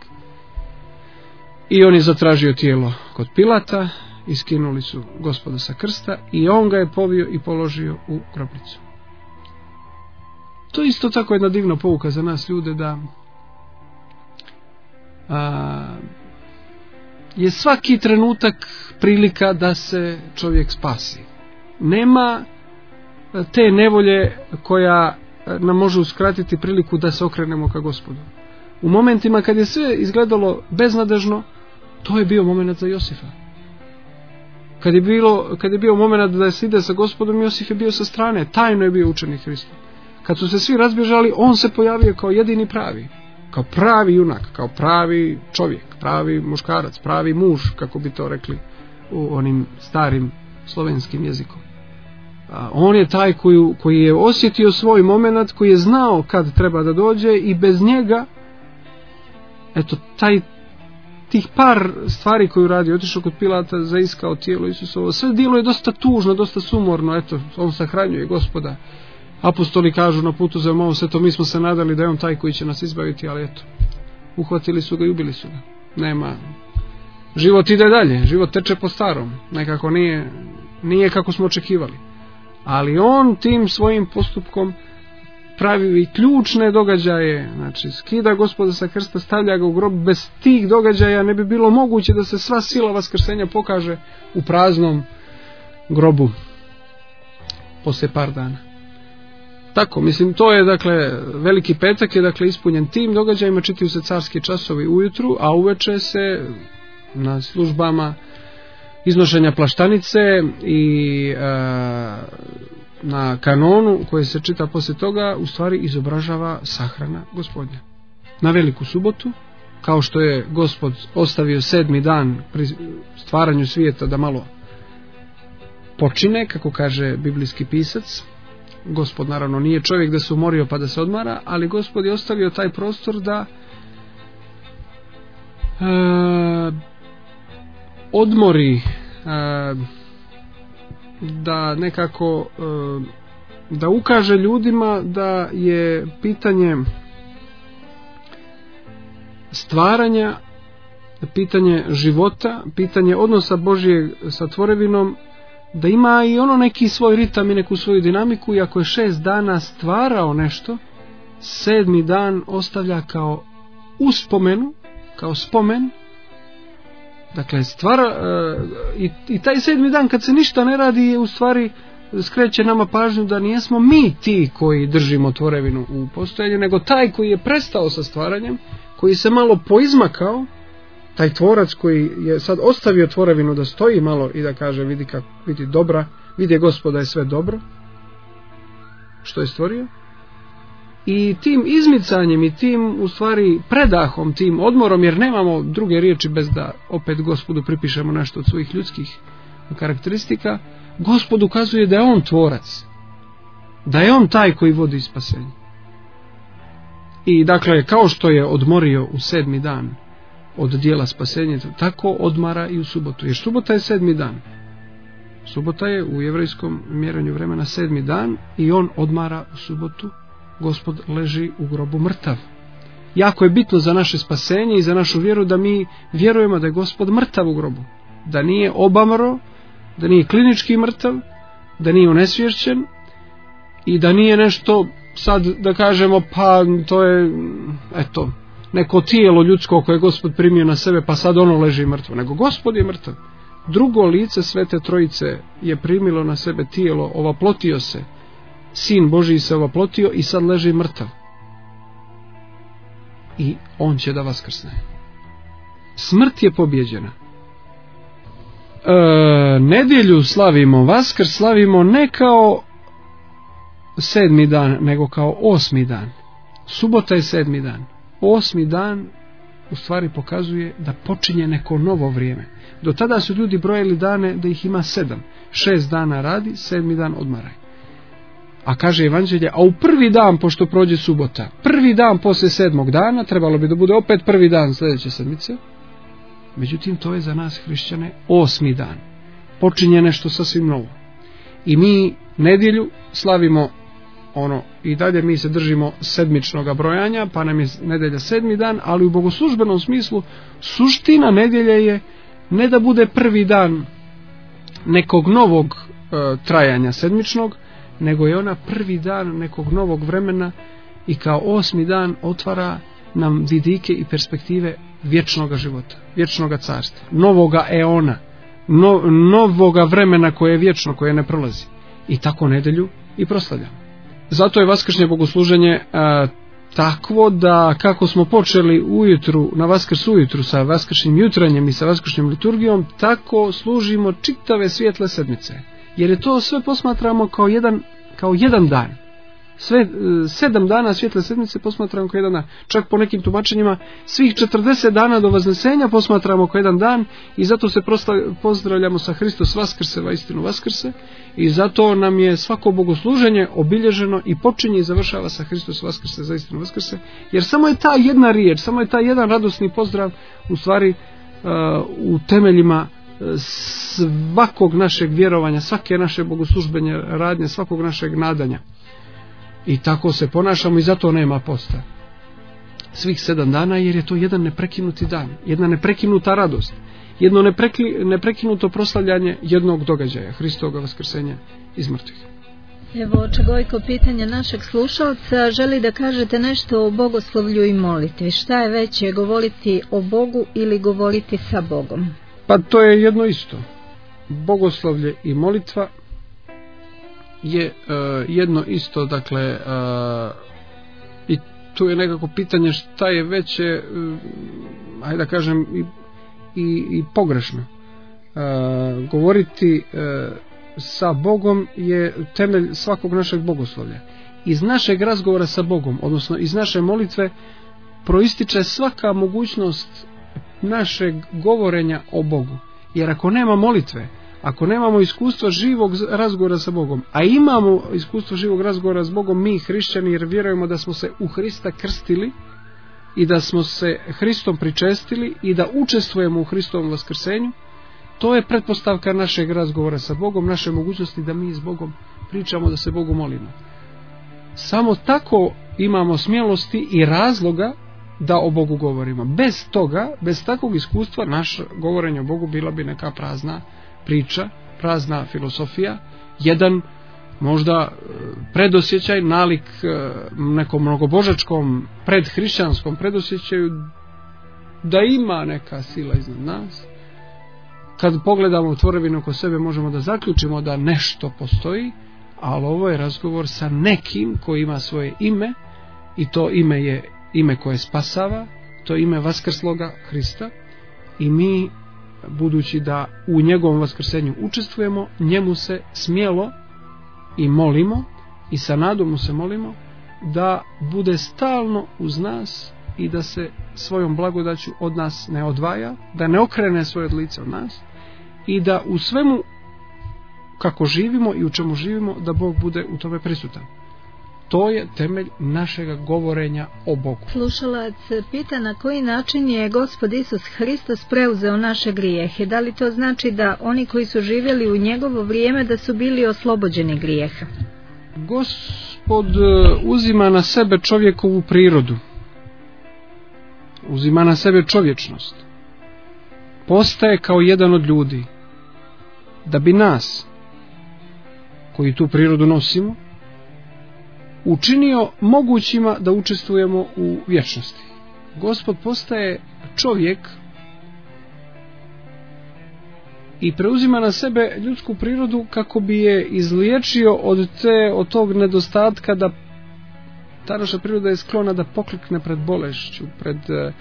i on je zatražio tijelo kod Pilata i skinuli su Gospoda sa krsta i on ga je povio i položio u grobnicu. To je isto tako jedna divna pouka za nas ljude, da je svaki trenutak prilika da se čovjek spasi. Nema te nevolje koja nam može uskratiti priliku da se okrenemo ka Gospodu. U momentima kad je sve izgledalo beznadežno, to je bio moment za Josifa. Kad je bio moment da se ide sa Gospodom, Josif je bio sa strane, tajno je bio učenik Hrista. Kad su se svi razbježali, on se pojavio kao jedini pravi, kao pravi junak, kao pravi čovjek, pravi muškarac, pravi muž, kako bi to rekli u onim starim slovenskim jezikom. On je taj koji je osjetio svoj moment, koji je znao kad treba da dođe, i bez njega, eto, tih par stvari koju radi, otišao kod Pilata, zaiskao tijelo Isusovo, sve djelo je dosta tužno, dosta sumorno. Eto, on sahranjuje Gospoda. Apostoli kažu na putu za Emaus, eto, mi smo se nadali da je on taj koji će nas izbaviti, ali eto, uhvatili su ga i ubili su ga. Nema, život ide dalje, život teče po starom, nekako nije kako smo očekivali, ali on tim svojim postupkom pravi i ključne događaje. Znači, skida Gospoda sa krsta, stavlja ga u grob. Bez tih događaja ne bi bilo moguće da se sva sila vaskrsenja pokaže u praznom grobu poslije par dana. Tako, mislim, to je, dakle, veliki petak je, dakle, ispunjen tim događajima. Čitaju se carski časovi ujutru, a uveče se na službama iznošenja plaštanice i na kanonu koji se čita poslije toga, u stvari izobražava sahrana Gospodnja. Na veliku subotu, kao što je Gospod ostavio 7. dan pri stvaranju svijeta da malo počine, kako kaže biblijski pisac. Gospod naravno nije čovjek da se umorio pa da se odmara, ali Gospod je ostavio taj prostor da odmori, da nekako da ukaže ljudima da je pitanje stvaranja, pitanje života, pitanje odnosa Božjeg sa tvorevinom, da ima i ono neki svoj ritam i neku svoju dinamiku. I ako je 6 dana stvarao nešto, 7. dan ostavlja kao uspomenu, kao spomen. Dakle, i taj 7. dan kad se ništa ne radi je u stvari skreće nama pažnju da nijesmo mi ti koji držimo tvorevinu u postojanju, nego taj koji je prestao sa stvaranjem, koji se malo poizmakao, taj tvorac koji je sad ostavio tvorevinu da stoji malo i da kaže vidi dobra, vidi Gospoda je sve dobro što je stvorio. I tim izmicanjem i tim u stvari predahom, tim odmorom, jer nemamo druge riječi bez da opet Gospodu pripišemo nešto od svojih ljudskih karakteristika, Gospod ukazuje da je on tvorac, da je on taj koji vodi spasenje. I dakle, kao što je odmorio u 7. dan od dijela spasenja, tako odmara i u subotu. Jer subota je 7. dan. Subota je u jevrejskom mjerenju vremena 7. dan i on odmara u subotu. Gospod leži u grobu mrtav. Jako je bitno za naše spasenje i za našu vjeru da mi vjerujemo da je Gospod mrtav u grobu. Da nije obamro, da nije klinički mrtav, da nije unesvješćen i da nije nešto sad da kažemo pa to je eto neko tijelo ljudsko koje je Gospod primio na sebe pa sad ono leži mrtvo. Nego Gospod je mrtav. Drugo lice Svete Trojice je primilo na sebe tijelo, ovaplotio se. Sin Božji se ovaplotio i sad leži mrtav. I on će da vaskrsne. Smrt je pobjeđena. Nedjelju slavimo, Vaskrs slavimo ne kao 7. dan, nego kao 8. dan. Subota je 7. dan. 8. dan u stvari pokazuje da počinje neko novo vrijeme. Do tada su ljudi brojali dane da ih ima 7. 6 dana radi, 7. dan odmaraj. A kaže Evanđelje, a u prvi dan pošto prođe subota, prvi dan poslije 7. dana, trebalo bi da bude opet prvi dan sljedeće sedmice. Međutim, to je za nas hrišćane 8. dan. Počinje nešto sasvim novo. I mi nedjelju slavimo i dalje mi se držimo sedmičnog brojanja, pa nam je nedjelja 7. dan, ali u bogoslužbenom smislu suština nedjelje je ne da bude prvi dan nekog novog trajanja sedmičnog, nego je ona prvi dan nekog novog vremena i kao 8. dan otvara nam vidike i perspektive vječnoga života, vječnoga carstva, novoga eona, novoga vremena koje je vječno, koje ne prolazi. I tako nedjelju i proslavljamo. Zato je vaskršnje bogosluženje takvo da kako smo počeli ujutru, na Vaskrs ujutru sa vaskršnjim jutranjem i sa vaskršnjom liturgijom, tako služimo čitave svijetle sedmice. Jer je to sve posmatramo kao jedan dan. Sve 7 dana svijetle sedmice posmatramo kao jedan dan. Čak po nekim tumačenjima svih 40 dana do Vaznesenja posmatramo kao jedan dan i zato se pozdravljamo sa Hristos Vaskrse, vaistinu Vaskrse, i zato nam je svako bogosluženje obilježeno i počinje i završava sa Hristos Vaskrse, zaistinu Vaskrse, jer samo je ta jedna riječ, samo je ta jedan radosni pozdrav u stvari u temeljima svakog našeg vjerovanja, svake naše bogoslužbenje radnje, svakog našeg nadanja. I tako se ponašamo i zato nema posta. Svih 7 dana, jer je to jedan neprekinuti dan, jedna neprekinuta radost, jedno neprekinuto proslavljanje jednog događaja, Hristoga vaskrsenja iz mrtvih. Evo, Čagojko, pitanje našeg slušalca, želi da kažete nešto o bogoslovlju i molitvi. Šta je veće, govoriti o Bogu ili govoriti sa Bogom? Pa to je jedno isto. Bogoslovlje i molitva je jedno isto, dakle, i tu je nekako pitanje šta je veće, ajde da kažem, i pogrešno. Govoriti sa Bogom je temelj svakog našeg bogoslovlja. Iz našeg razgovora sa Bogom, odnosno iz naše molitve, proističe svaka mogućnost našeg govorenja o Bogu. Jer ako nema molitve, ako nemamo iskustva živog razgovora sa Bogom, a imamo iskustvo živog razgovora s Bogom mi hrišćani, jer vjerujemo da smo se u Hrista krstili i da smo se Hristom pričestili i da učestvujemo u Hristovom vaskrsenju, to je pretpostavka našeg razgovora sa Bogom, naše mogućnosti da mi s Bogom pričamo, da se Bogu molimo. Samo tako imamo smjelosti i razloga da o Bogu govorimo. Bez toga, bez takvog iskustva, naše govorenje o Bogu bila bi neka prazna priča, prazna filosofija, jedan možda predosjećaj, nalik nekom mnogobožačkom predhrišćanskom predosjećaju da ima neka sila iznad nas. Kad pogledamo u tvorevinu oko sebe možemo da zaključimo da nešto postoji, ali ovo je razgovor sa nekim koji ima svoje ime i to ime je ime koje spasava, to je ime vaskrsloga Hrista i mi, budući da u njegovom vaskrsenju učestvujemo, njemu se smjelo i molimo i sa nadom mu se molimo da bude stalno uz nas i da se svojom blagodaću od nas ne odvaja, da ne okrene svoje lice od nas i da u svemu kako živimo i u čemu živimo da Bog bude u tome prisutan. To je temelj našega govorenja o Bogu. Slušalac pita na koji način je Gospod Isus Hristos preuzeo naše grijehe. Da li to znači da oni koji su živjeli u njegovo vrijeme da su bili oslobođeni grijeha? Gospod uzima na sebe čovjekovu prirodu. Uzima na sebe čovječnost. Postaje kao jedan od ljudi. Da bi nas, koji tu prirodu nosimo, učinio mogućima da učestvujemo u vječnosti. Gospod postaje čovjek i preuzima na sebe ljudsku prirodu kako bi je izliječio od tog nedostatka da ta naša priroda je sklona da poklikne pred bolešću, pred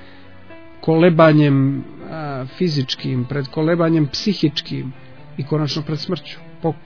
kolebanjem fizičkim, pred kolebanjem psihičkim i konačno pred smrću.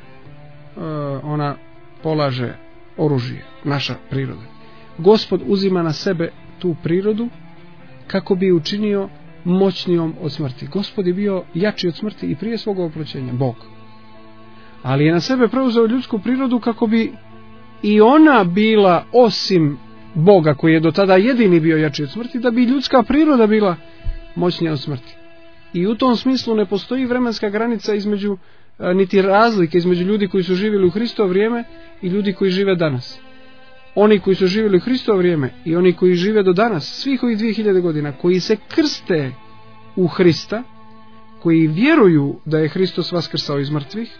Ona polaže oružje, naša priroda. Gospod uzima na sebe tu prirodu kako bi učinio moćnijom od smrti. Gospod je bio jači od smrti i prije svog oproćenja, Bog. Ali je na sebe preuzeo ljudsku prirodu kako bi i ona bila, osim Boga koji je do tada jedini bio jači od smrti, da bi ljudska priroda bila moćnija od smrti. I u tom smislu ne postoji vremenska granica između, niti razlike između ljudi koji su živjeli u Hristovo vrijeme i ljudi koji žive danas. Oni koji su živjeli u Hristovo vrijeme i oni koji žive do danas, svih ovih 2000 godina, koji se krste u Hrista, koji vjeruju da je Hristos vaskrsao iz mrtvih,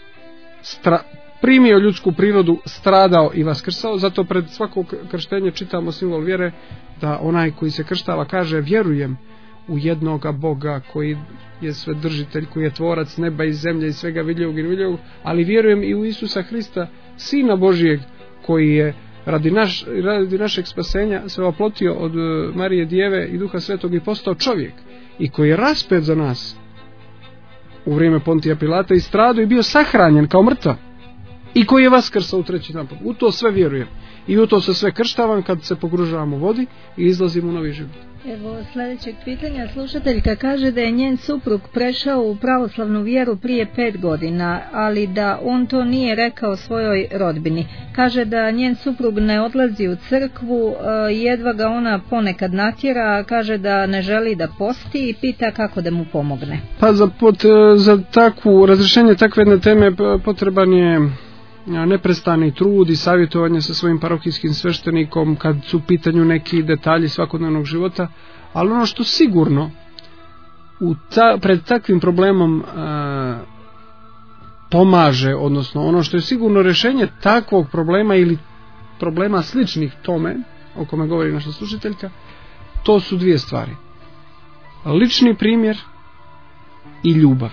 primio ljudsku prirodu, stradao i vaskrsao. Zato pred svako krštenje čitamo simbol vjere, da onaj koji se krštava kaže: vjerujem u jednoga Boga koji je svedržitelj, koji je tvorac neba i zemlje i svega vidljivog i nevidljivog, ali vjerujem i u Isusa Hrista, Sina Božijeg, koji je radi našeg spasenja se oplotio od Marije Djeve i Duha Svetog i postao čovjek, i koji je raspet za nas u vrijeme Pontija Pilata i stradao i bio sahranjen kao mrtav, i koji je vaskrsao u treći dan. U to sve vjerujem i u to se sve krštavam kad se pogružavam u vodi i izlazim u novi život. Evo sljedećeg pitanja. Slušateljka kaže da je njen suprug prešao u pravoslavnu vjeru prije 5 godina, ali da on to nije rekao svojoj rodbini. Kaže da njen suprug ne odlazi u crkvu, jedva ga ona ponekad natjera, kaže da ne želi da posti i pita kako da mu pomogne. Pa za takvu razrješenje takve jedne teme potreban je neprestani trud i savjetovanje sa svojim parohijskim sveštenikom kad su u pitanju neki detalji svakodnevnog života, ali ono što sigurno pred takvim problemom pomaže, odnosno ono što je sigurno rješenje takvog problema ili problema sličnih tome o kome govori naša slušateljka, to su dvije stvari: lični primjer i ljubav.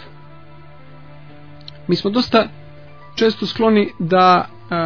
Mi smo dosta često skloni da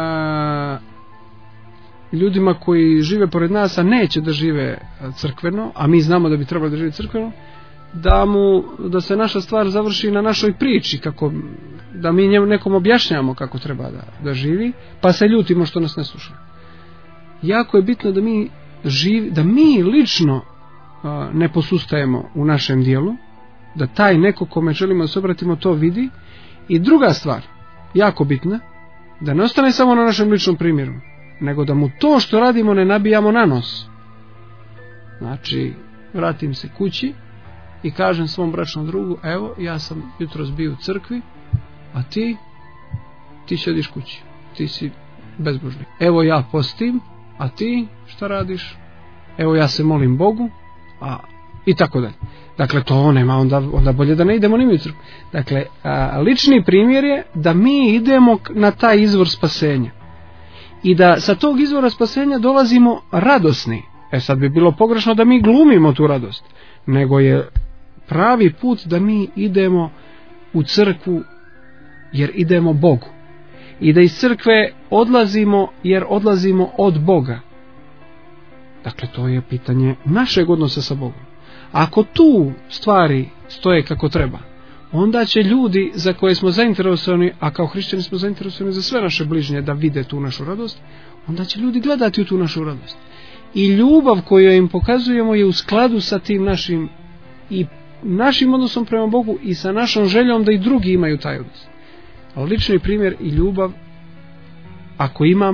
ljudima koji žive pored nas, a neće da žive crkveno, a mi znamo da bi trebalo da žive crkveno, da se naša stvar završi na našoj priči, kako da mi nekom objašnjamo kako treba da živi, pa se ljutimo što nas ne sluša. Jako je bitno da mi lično ne posustajemo u našem dijelu, da taj neko kome želimo da se obratimo to vidi. I druga stvar, jako bitna, da ne ostane samo na našem ličnom primjeru, nego da mu to što radimo ne nabijamo na nos. Znači, vratim se kući i kažem svom bračnom drugu: evo, ja sam jutros bio u crkvi, a ti sjediš kući, ti si bezbožnik. Evo, ja postim, a ti šta radiš? Evo, ja se molim Bogu, i tako dalje. Dakle, to nema, onda bolje da ne idemo ni mi u crkvu. Dakle, lični primjer je da mi idemo na taj izvor spasenja i da sa tog izvora spasenja dolazimo radosni. Sad bi bilo pogrešno da mi glumimo tu radost, nego je pravi put da mi idemo u crkvu jer idemo Bogu, i da iz crkve odlazimo jer odlazimo od Boga. Dakle, to je pitanje našeg odnosa sa Bogom. Ako tu stvari stoje kako treba, onda će ljudi za koje smo zainteresovani, a kao hrišćani smo zainteresovani za sve naše bližnje da vide tu našu radost, onda će ljudi gledati u tu našu radost. I ljubav koju im pokazujemo je u skladu sa tim našim odnosom prema Bogu i sa našom željom da i drugi imaju taj odnos. Ali lični primjer i ljubav, ako imamo,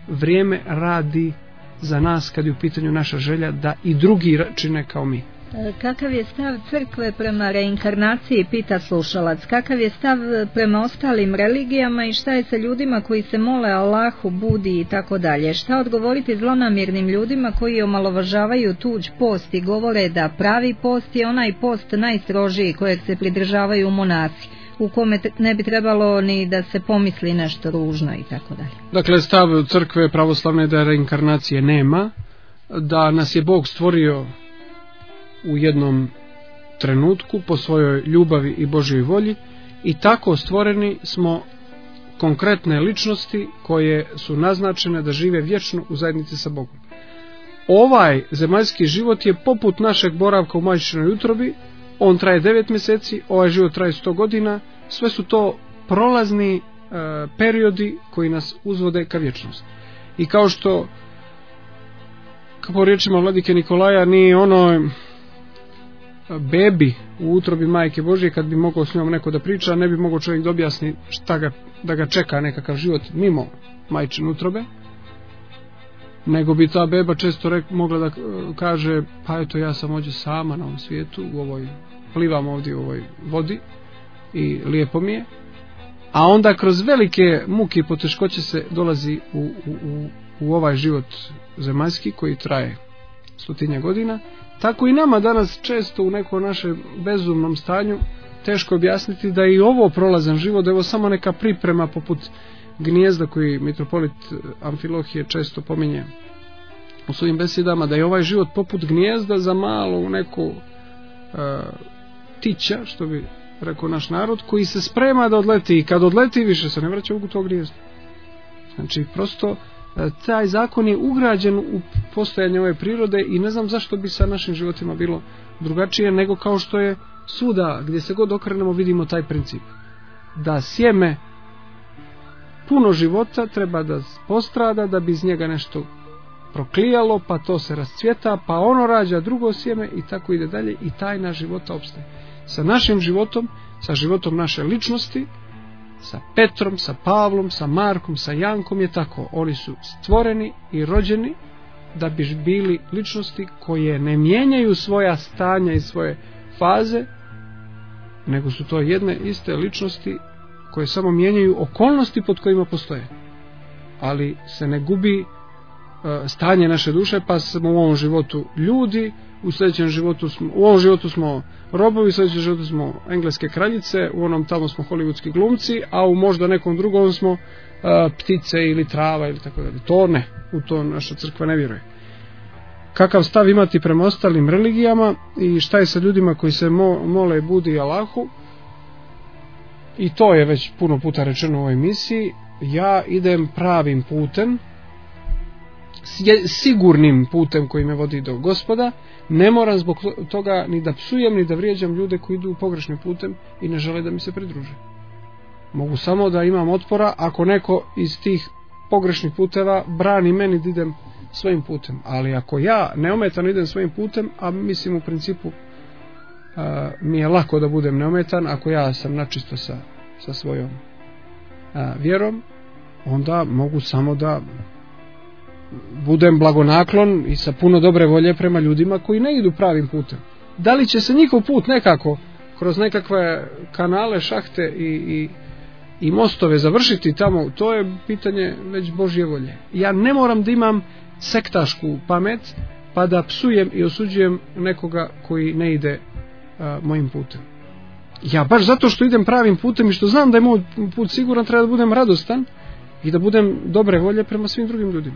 vrijeme radi za nas kad je u pitanju naša želja da i drugi čine kao mi. Kakav je stav crkve prema reinkarnaciji, pita slušalac? Kakav je stav prema ostalim religijama i šta je sa ljudima koji se mole Allahu, Budi i tako dalje? Šta odgovoriti zlonamjernim ljudima koji omalovažavaju tuđ post i govore da pravi post je onaj post najstrožiji kojeg se pridržavaju monasi, u kome ne bi trebalo ni da se pomisli nešto ružno i tako dalje? Dakle, stav crkve pravoslavne da reinkarnacije nema, da nas je Bog stvorio u jednom trenutku po svojoj ljubavi i Božjoj volji i tako stvoreni smo konkretne ličnosti koje su naznačene da žive vječno u zajednici sa Bogom. Ovaj zemaljski život je poput našeg boravka u majčinoj utrobi, on traje 9 mjeseci, ovaj život traje 100 godina, sve su to prolazni periodi koji nas uzvode ka vječnosti. I kao što, po riječima vladike Nikolaja, ni ono bebi u utrobi majke Božje, kad bi mogao s njom neko da priča, ne bi mogao čovjek da objasni da ga čeka nekakav život mimo majčine utrobe, nego bi ta beba često mogla da kaže, pa eto, ja sam ovdje sama na ovom svijetu, plivam ovdje u ovoj vodi i lijepo mi je, a onda kroz velike muke i poteškoće se dolazi u ovaj život zemaljski koji traje 100 godina. Tako i nama danas često u nekom našem bezumnom stanju teško objasniti da i ovo prolazan život, da je ovo samo neka priprema poput gnijezda koji mitropolit Amfilohije često pominje u svojim besedama, da je ovaj život poput gnijezda za malo u neku tića, što bi rekao naš narod, koji se sprema da odleti i kad odleti više se ne vraća u to gnijezdo. Znači prosto taj zakon je ugrađen u postojanje ove prirode i ne znam zašto bi sa našim životima bilo drugačije nego kao što je svuda gdje se god okrenemo vidimo taj princip. Da sjeme puno života treba da postrada da bi iz njega nešto proklijalo, pa to se rascvjeta, pa ono rađa drugo sjeme i tako ide dalje i taj naš života opstaje. Sa našim životom, sa životom naše ličnosti, sa Petrom, sa Pavlom, sa Markom, sa Jankom je tako. Oni su stvoreni i rođeni da bi bili ličnosti koje ne mijenjaju svoja stanja i svoje faze, nego su to jedne iste ličnosti koje samo mijenjaju okolnosti pod kojima postoje. Ali se ne gubi stanje naše duše, pa smo u ovom životu ljudi, u ovom životu smo robovi, u sljedećem životu smo engleske kraljice, u onom tamo smo hollywoodski glumci, a u možda nekom drugom smo ptice ili trava ili tako dalje. To ne, u to naša crkva ne vjeruje. Kakav stav imati prema ostalim religijama i šta je sa ljudima koji se mole Budi Allahu? I to je već puno puta rečeno u ovoj emisiji. Ja idem pravim putem, sigurnim putem koji me vodi do Gospoda. Ne moram zbog toga ni da psujem ni da vrijeđam ljude koji idu pogrešnim putem i ne žele da mi se pridruže. Mogu samo da imam otpora ako neko iz tih pogrešnih puteva brani meni da idem svojim putem. Ali ako ja neometano idem svojim putem, a mislim u principu mi je lako da budem neometan ako ja sam načisto sa svojom vjerom, onda mogu samo da budem blagonaklon i sa puno dobre volje prema ljudima koji ne idu pravim putem. Da li će se njihov put nekako kroz nekakve kanale, šahte i mostove završiti tamo, to je pitanje već Božje volje. Ja ne moram da imam sektašku pamet pa da psujem i osuđujem nekoga koji ne ide mojim putem. Ja baš zato što idem pravim putem i što znam da je moj put siguran, treba da budem radostan i da budem dobre volje prema svim drugim ljudima.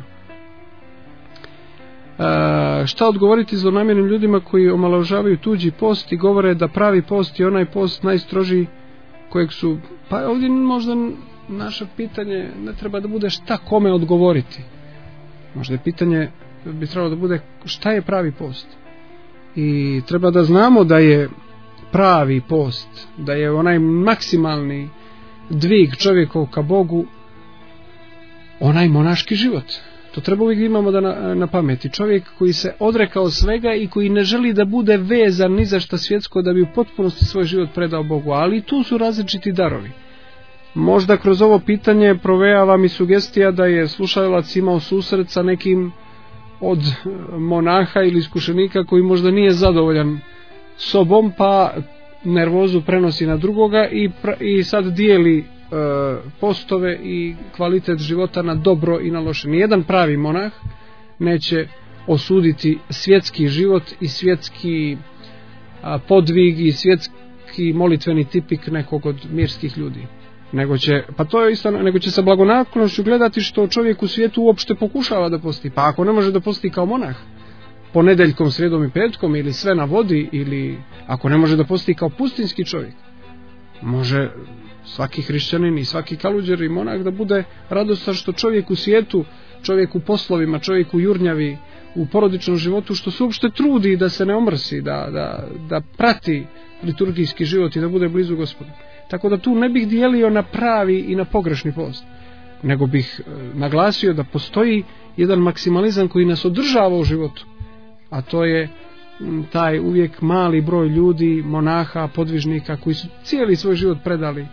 Šta odgovoriti zlonamjernim ljudima koji omalovažavaju tuđi post i govore da pravi post je onaj post najstrožiji kojeg su, pa ovdje možda naše pitanje ne treba da bude šta kome odgovoriti, možda je pitanje bi trebalo da bude šta je pravi post. I treba da znamo da je pravi post, da je onaj maksimalni dvig čovjekov ka Bogu onaj monaški život. To treba uvijek imamo na pameti. Čovjek koji se odrekao svega i koji ne želi da bude vezan ni za šta svjetsko da bi u potpunosti svoj život predao Bogu. Ali tu su različiti darovi. Možda kroz ovo pitanje provejava mi sugestija da je slušalac imao susret sa nekim od monaha ili iskušenika koji možda nije zadovoljan sobom, pa nervozu prenosi na drugoga i sad dijeli postove i kvalitet života na dobro i na loše. Nijedan pravi monah neće osuditi svjetski život i svjetski podvig i svjetski molitveni tipik nekog od mirskih ljudi. Nego će sa blagonaklonošću gledati što čovjek u svijetu uopšte pokušava da posti. Pa ako ne može da posti kao monah ponedeljkom, srijedom i petkom ili sve na vodi, ili ako ne može da posti kao pustinski čovjek, može svaki hrišćanin i svaki kaluđer i monah da bude radostan što čovjek u svijetu, čovjek u poslovima, čovjek u jurnjavi, u porodičnom životu, što se uopšte trudi da se ne omrsi, da prati liturgijski život i da bude blizu Gospodu. Tako da tu ne bih dijelio na pravi i na pogrešni post, nego bih naglasio da postoji jedan maksimalizam koji nas održava u životu, a to je taj uvijek mali broj ljudi, monaha, podvižnika koji su cijeli svoj život predali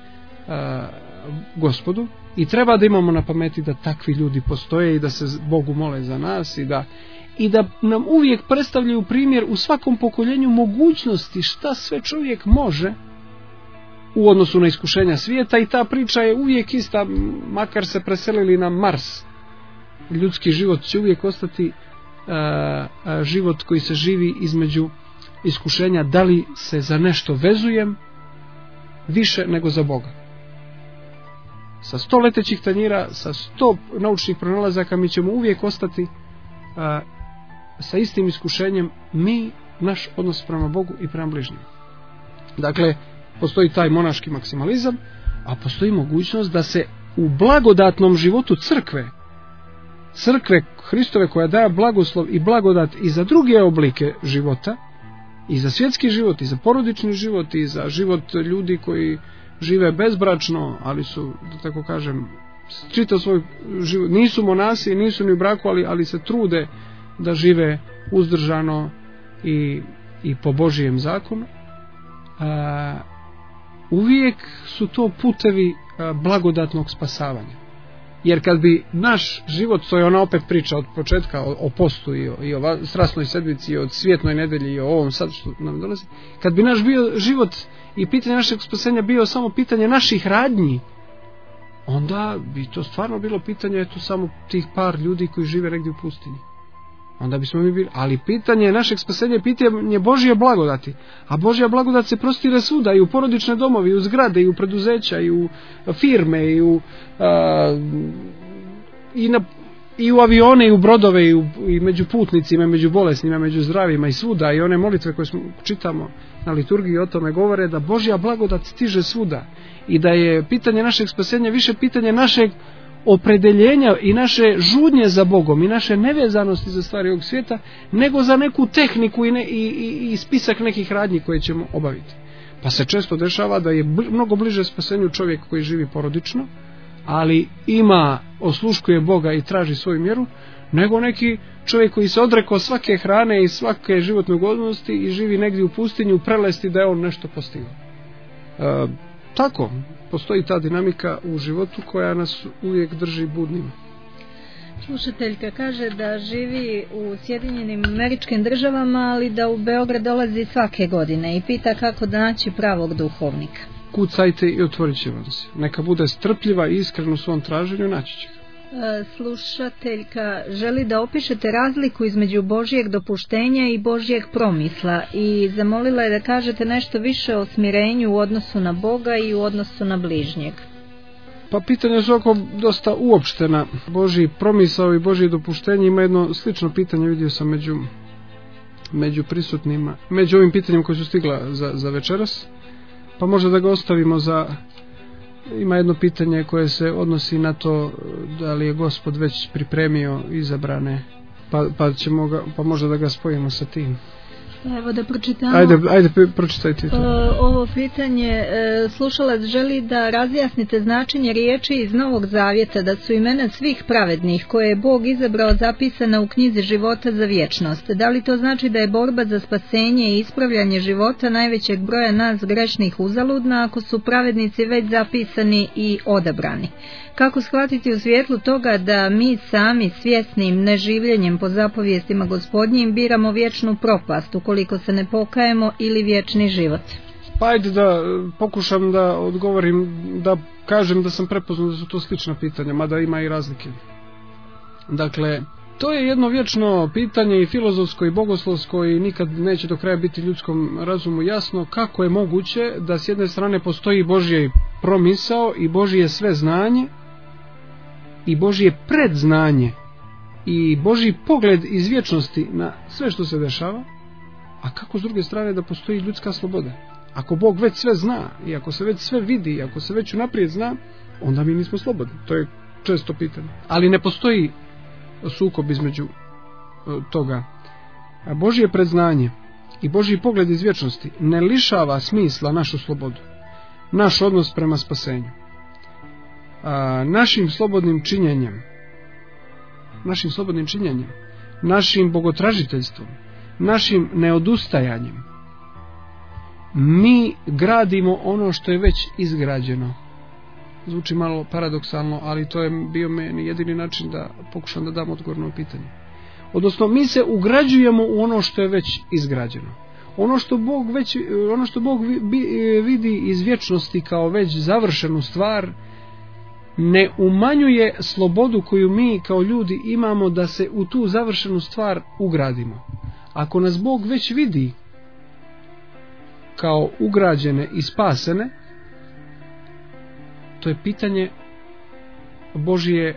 Gospodu, i treba da imamo na pameti da takvi ljudi postoje i da se Bogu mole za nas i da nam uvijek predstavljaju primjer u svakom pokoljenju mogućnosti šta sve čovjek može u odnosu na iskušenja svijeta. I ta priča je uvijek ista, makar se preselili na Mars. Ljudski život će uvijek ostati život koji se živi između iskušenja, da li se za nešto vezujem više nego za Boga. Sa 100 letećih tanjira, sa 100 naučnih pronalazaka mi ćemo uvijek ostati sa istim iskušenjem, naš odnos prema Bogu i prema bližnjima. Dakle, postoji taj monaški maksimalizam, a postoji mogućnost da se u blagodatnom životu crkve Hristove, koja daje blagoslov i blagodat i za druge oblike života, i za svjetski život, i za porodični život, i za život ljudi koji žive bezbračno, ali su, da tako kažem, čitav svoj život, nisu monasi, nisu ni u braku, ali se trude da žive uzdržano i po Božijem zakonu. Uvijek su to putevi blagodatnog spasavanja. Jer kad bi naš život, to je ona opet priča od početka o postu i o strasnoj sedmici, i o svjetnoj nedelji i o ovom sad što nam dolazi, kad bi naš život i pitanje našeg spasenja bio samo pitanje naših radnji, onda bi to stvarno bilo pitanje samo tih par ljudi koji žive negdje u pustinji. Onda bismo mi bili, ali pitanje našeg spasenja je pitanje Božje blagodati, a Božja blagodat se prostire svuda, i u porodične domovi, i u zgrade, i u preduzeća, i u firme, i u avione, i u brodove, i među putnicima, među bolesnima, među zdravima, i svuda. I one molitve koje čitamo na liturgiji o tome govore da Božja blagodat stiže svuda i da je pitanje našeg spasenja više pitanje našeg opredeljenja i naše žudnje za Bogom i naše nevezanosti za stvari ovog svijeta, nego za neku tehniku i spisak nekih radnji koje ćemo obaviti. Pa se često dešava da je mnogo bliže spasenju čovjek koji živi porodično, ali osluškuje Boga i traži svoju mjeru, nego neki čovjek koji se odrekao svake hrane i svake životne ugodnosti i živi negdje u pustinju, prelesti da je on nešto postigao. Tako, postoji ta dinamika u životu koja nas uvijek drži budnima. Slušateljka kaže da živi u Sjedinjenim Američkim Državama, ali da u Beograd dolazi svake godine i pita kako da naći pravog duhovnika. Kucajte i otvorit će vam se. Neka bude strpljiva i iskrena u svom traženju, naći će. Slušateljka želi da opišete razliku između Božjeg dopuštenja i Božjeg promisla i zamolila je da kažete nešto više o smirenju u odnosu na Boga i u odnosu na bližnjeg. Pa pitanje su oko dosta uopštena. Božji promisao i Božje dopuštenje ima jedno slično pitanje, vidio sam među prisutnima, među ovim pitanjem koji su stigla za večeras, pa možda da ga ostavimo ima jedno pitanje koje se odnosi na to da li je Gospod već pripremio izabrane, pa možda da ga spojimo sa tim. Pa evo da pročitamo. Ajde pročitajte to. Ovo pitanje slušalac želi da razjasnite značenje riječi iz Novog Zavjeta, da su imena svih pravednih koje je Bog izabrao zapisana u knjizi života za vječnost. Da li to znači da je borba za spasenje i ispravljanje života najvećeg broja nas grešnih uzaludna ako su pravednici već zapisani i odabrani? Kako shvatiti u svjetlu toga da mi sami svjesnim neživljenjem po zapovijestima Gospodnjim biramo vječnu propast ukoliko se ne pokajemo ili vječni život? Pa ajde da pokušam da odgovorim, da kažem da sam prepoznao da su to slična pitanja, mada ima i razlike. Dakle, to je jedno vječno pitanje i filozofsko i bogoslovsko i nikad neće do kraja biti ljudskom razumu jasno kako je moguće da s jedne strane postoji Božje promisao i Božje sve znanje i Božje predznanje i Božji pogled iz vječnosti na sve što se dešava, a kako s druge strane da postoji ljudska sloboda? Ako Bog već sve zna i ako se već sve vidi i ako se već unaprijed zna, onda mi nismo slobodni. To je često pitanje. Ali ne postoji sukob između toga. Božje predznanje i Božji pogled iz vječnosti ne lišava smisla našu slobodu, naš odnos prema spasenju. Našim slobodnim činjenjem, našim bogotražiteljstvom, našim neodustajanjem, mi gradimo ono što je već izgrađeno. Zvuči malo paradoksalno, ali to je bio meni jedini način da pokušam da dam odgovor na pitanje. Odnosno, mi se ugrađujemo u ono što je već izgrađeno. Ono što Bog vidi iz vječnosti kao već završenu stvar, ne umanjuje slobodu koju mi kao ljudi imamo da se u tu završenu stvar ugradimo. Ako nas Bog već vidi kao ugrađene i spasene, to je pitanje Božje,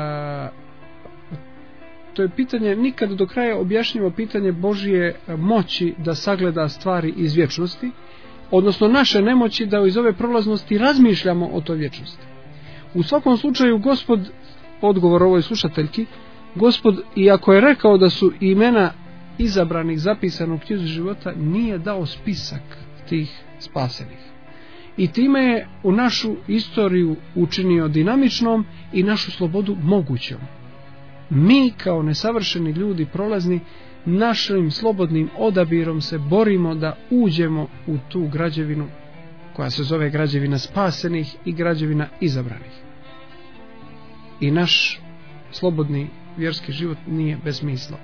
to je pitanje nikad do kraja objašnjivo pitanje Božje moći da sagleda stvari iz vječnosti, odnosno naše nemoći da iz ove prolaznosti razmišljamo o toj vječnosti. U svakom slučaju Gospod, odgovor ovoj slušateljki, Gospod, iako je rekao da su imena izabranih zapisana u knjizi života, nije dao spisak tih spasenih. I time je u našu istoriju učinio dinamičnom i našu slobodu mogućom. Mi kao nesavršeni ljudi prolazni našim slobodnim odabirom se borimo da uđemo u tu građevinu koja se zove građevina spasenih i građevina izabranih. I naš slobodni vjerski život nije bez smisla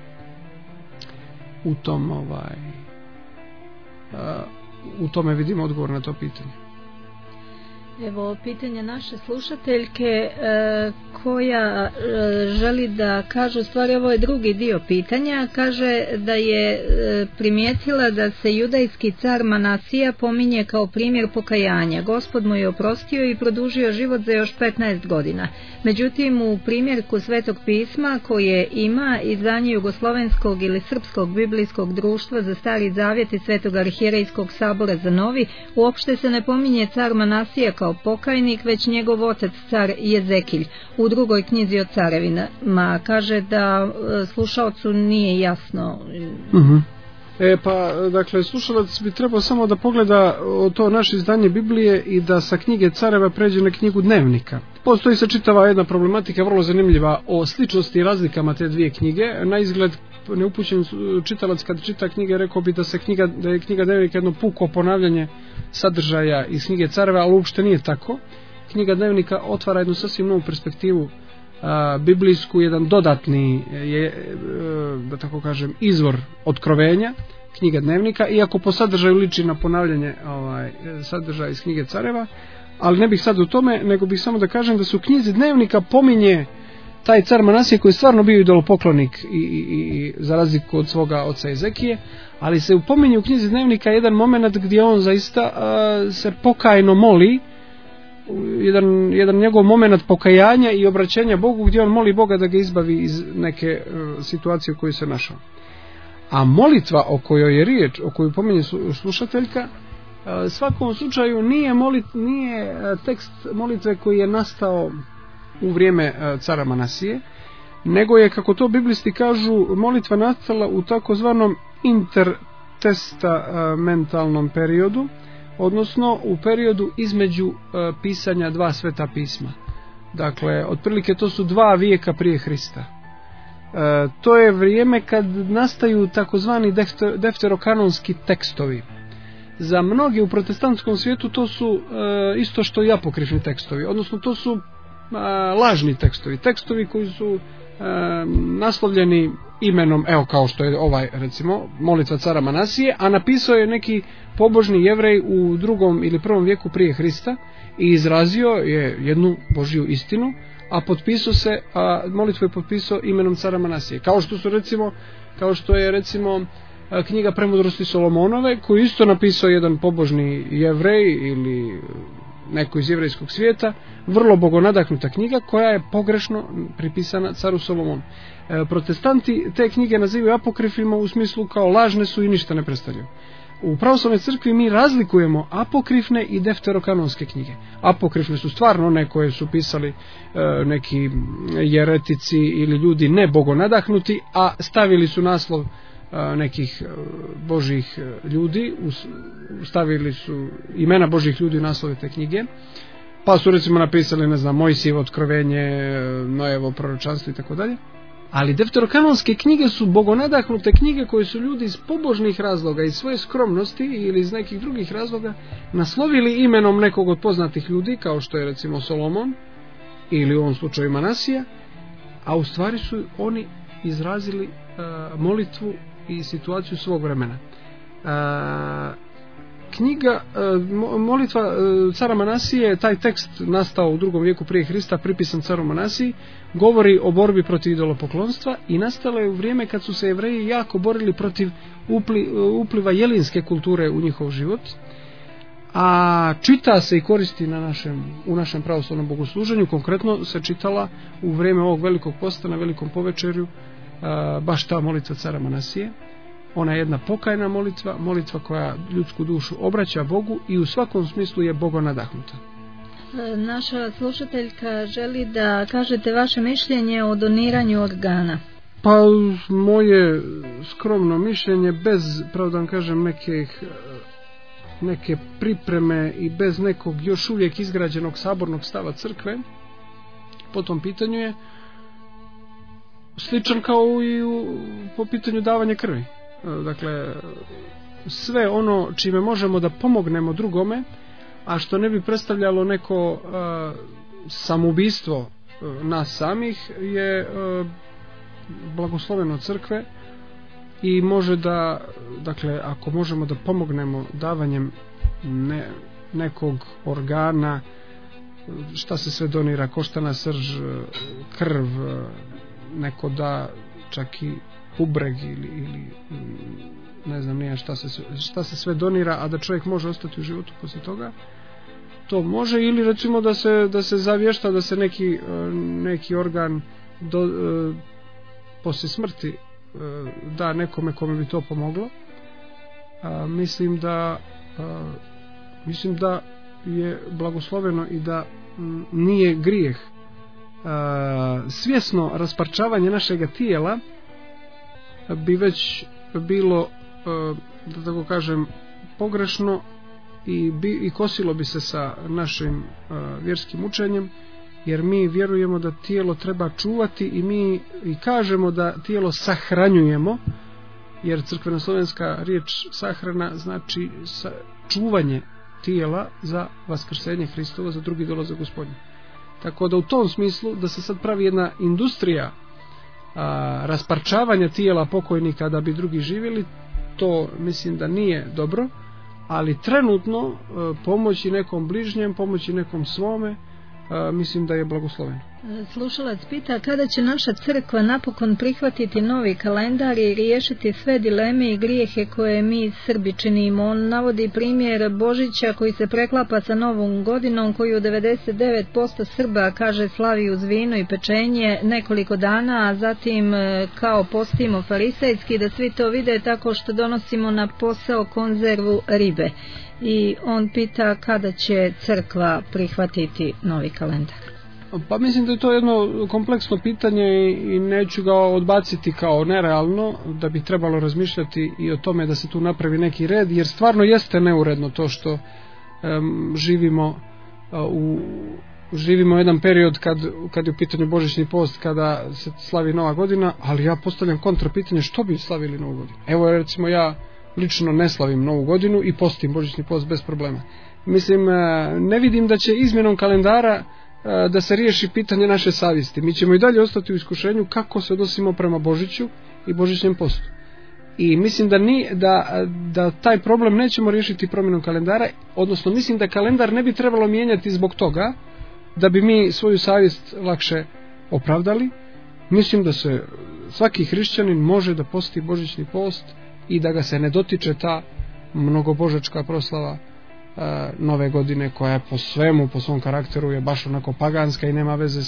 u tome vidimo odgovor na to pitanje. Evo pitanje naše slušateljke koja želi da kaže, u stvari ovo je drugi dio pitanja, kaže da je primijetila da se judajski car Manasija pominje kao primjer pokajanja. Gospod mu je oprostio i produžio život za još 15 godina. Međutim, u primjerku Svetog pisma koje ima izdanje Jugoslovenskog ili Srpskog biblijskog društva za Stari Zavjet i Svetog arhijerejskog sabora za Novi, uopšte se ne pominje car Manasija kao pokajnik, već njegov otac car Jezekilj u drugoj knjizi o carevima. Kaže da slušaocu nije jasno. Dakle, slušalac bi trebao samo da pogleda to naše izdanje Biblije i da sa knjige careva pređe na knjigu dnevnika. Postoji se čitava jedna problematika vrlo zanimljiva o sličnosti i razlikama te dvije knjige. Na izgled neupućen čitalac kad čita knjige rekao bi da je knjiga dnevnika jedno puko ponavljanje sadržaja iz knjige careva, ali uopšte nije tako. Knjiga dnevnika otvara jednu sasvim novu perspektivu biblijsku, jedan dodatni da tako kažem izvor otkrovenja, knjiga dnevnika, iako po sadržaju liči na ponavljanje sadržaja iz knjige careva, ali ne bih sad o tome, nego bih samo da kažem da su u knjizi dnevnika pominje taj car Manasije koji je stvarno bio idolopoklonik i za razliku od svoga oca Ezekije, ali se upominje u knjizi dnevnika jedan moment gdje on zaista se pokajno moli, jedan njegov moment pokajanja i obraćanja Bogu, gdje on moli Boga da ga izbavi iz neke situacije u kojoj se našao. A molitva o kojoj je riječ, o kojoj pominje slušateljka, svakom slučaju nije tekst molitve koji je nastao u vrijeme cara Manasije, nego je, kako to biblisti kažu, molitva nastala u takozvanom testamentanom periodu, odnosno u periodu između pisanja dva sveta pisma. Dakle, otprilike to su 2 vijeka prije Hrista. To je vrijeme kad nastaju takozvani defterokanonski tekstovi. Za mnoge u protestantskom svijetu to su isto što i apokrifni tekstovi, odnosno to su lažni tekstovi koji su naslovljeni imenom, evo kao što je ovaj recimo molitva cara Manasije, a napisao je neki pobožni Jevrej u 2. ili 1. vijeku prije Hrista i izrazio je jednu Božju istinu, a molitvu je potpisao imenom cara Manasije. Kao što je recimo knjiga Premudrosti Solomonove, koju isto napisao jedan pobožni Jevrej ili neko iz jevrejskog svijeta, vrlo bogonadahnuta knjiga koja je pogrešno pripisana caru Solomonu. Protestanti te knjige nazivaju apokrifima u smislu kao lažne su i ništa ne predstavljaju. U pravoslavnoj crkvi mi razlikujemo apokrifne i defterokanonske knjige. Apokrifne su stvarno one koje su pisali neki jeretici ili ljudi ne bogonadahnuti, a stavili su naslov nekih božjih ljudi, stavili su imena božjih ljudi u naslove te knjige, pa su recimo napisali, Mojsijevo otkrovenje, Nojevo proročanstvo i tako dalje. Ali defterokanonske knjige su bogonadahnute knjige koje su ljudi iz pobožnih razloga, iz svoje skromnosti ili iz nekih drugih razloga naslovili imenom nekog od poznatih ljudi, kao što je recimo Solomon ili u ovom slučaju Manasija, a u stvari su oni izrazili molitvu i situaciju svog vremena. Knjiga molitva cara Manasije, taj tekst nastao u 2. vijeku prije Hrista, pripisan caru Manasiji, govori o borbi protiv idolopoklonstva i nastala je u vrijeme kad su se Jevreji jako borili protiv upliva jelinske kulture u njihov život, a čita se i koristi u našem pravoslavnom bogosluženju. Konkretno se čitala u vrijeme ovog velikog posta na velikom povečerju baš ta molitva cara Manasije. Ona je jedna pokajna molitva koja ljudsku dušu obraća Bogu i u svakom smislu je bogonadahnuta. Naša slušateljka želi da kažete vaše mišljenje o doniranju organa. Pa moje skromno mišljenje, bez, pravda kažem, neke pripreme i bez nekog još uvijek izgrađenog sabornog stava crkve po tom pitanju je sličan kao i po pitanju davanja krvi. Dakle, sve ono čime možemo da pomognemo drugome, a što ne bi predstavljalo neko samoubistvo nas samih, je blagosloveno crkve i može da, dakle, ako možemo da pomognemo davanjem nekog organa, šta se sve donira, koštana srž, krv, neko da čak i bubreg ili ne znam nije šta se sve donira, a da čovjek može ostati u životu poslije toga, to može. Ili recimo da se zavješta da se neki organ poslije smrti da nekome kome bi to pomoglo. Mislim da je blagosloveno i da nije grijeh svjesno rasparčavanje našega tijela bi već bilo, da tako kažem, pogrešno i kosilo bi se sa našim vjerskim učenjem, jer mi vjerujemo da tijelo treba čuvati i mi i kažemo da tijelo sahranjujemo, jer crkveno-slovenska riječ sahrana znači čuvanje tijela za vaskrsenje Hristova, za drugi dolazak Gospodnji. Tako da u tom smislu da se sad pravi jedna industrija rasparčavanja tijela pokojnika da bi drugi živjeli, to mislim da nije dobro, ali trenutno pomoći nekom bližnjem, pomoći nekom svome, mislim da je blagosloveno. Slušalac pita kada će naša crkva napokon prihvatiti novi kalendar i riješiti sve dileme i grijehe koje mi Srbi činimo. On navodi primjer Božića koji se preklapa sa Novom godinom, koju 99% Srba kaže slavi uz vino i pečenje nekoliko dana, a zatim kao postimo farisejski, da svi to vide tako što donosimo na posao konzervu ribe. I on pita kada će crkva prihvatiti novi kalendar. Pa mislim da je to jedno kompleksno pitanje i neću ga odbaciti kao nerealno, da bi trebalo razmišljati i o tome da se tu napravi neki red, jer stvarno jeste neuredno to što živimo jedan period kad je u pitanju božićni post, kada se slavi Nova godina, ali ja postavljam kontra pitanje što bi slavili Novu godinu. Evo recimo ja lično ne slavim Novu godinu i postim božićni post bez problema. Mislim, ne vidim da će izmjenom kalendara da se riješi pitanje naše savjesti. Mi ćemo i dalje ostati u iskušenju kako se odnosimo prema Božiću i božićnem postu. I mislim da taj problem nećemo riješiti promjenom kalendara, odnosno mislim da kalendar ne bi trebalo mijenjati zbog toga da bi mi svoju savjest lakše opravdali. Mislim da se svaki hrišćanin može da posti božićni post i da ga se ne dotiče ta mnogobožačka proslava Nove godine, koja je po svemu, po svom karakteru je baš onako paganska i nema veze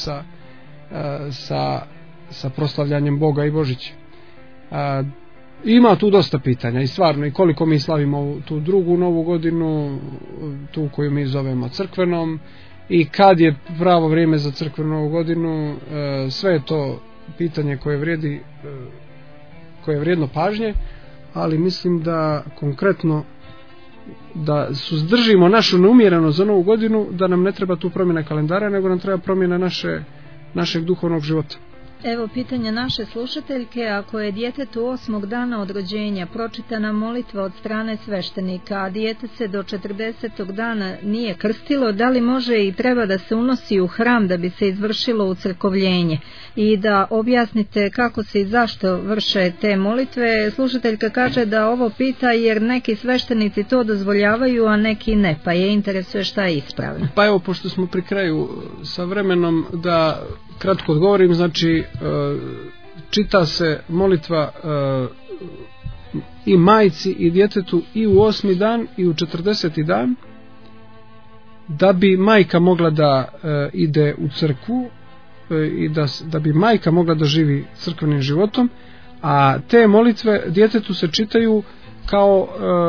sa proslavljanjem Boga i Božića. Ima tu dosta pitanja i stvarno, i koliko mi slavimo tu drugu Novu godinu, tu koju mi zovemo crkvenom, i kad je pravo vrijeme za crkvenu Novu godinu, sve je to pitanje koje je vrijedno pažnje, ali mislim da konkretno da suzdržimo našu neumjerenost za Novu godinu, da nam ne treba tu promjena kalendara, nego nam treba promjena našeg duhovnog života. Evo pitanja naše slušateljke: ako je djetetu 8. dana od rođenja pročitana molitva od strane sveštenika, a dijete se do 40. dana nije krstilo, da li može i treba da se unosi u hram da bi se izvršilo ucrkovljenje? I da objasnite kako se i zašto vrše te molitve. Slušateljka kaže da ovo pita jer neki sveštenici to dozvoljavaju, a neki ne, pa je interesuje šta je ispravno. Pa evo, pošto smo pri kraju sa vremenom, da kratko odgovorim. Znači, čita se molitva i majci i djetetu i u 8. dan i u 40. dan, da bi majka mogla da ide u crkvu i da bi majka mogla da živi crkvenim životom, a te molitve djetetu se čitaju kao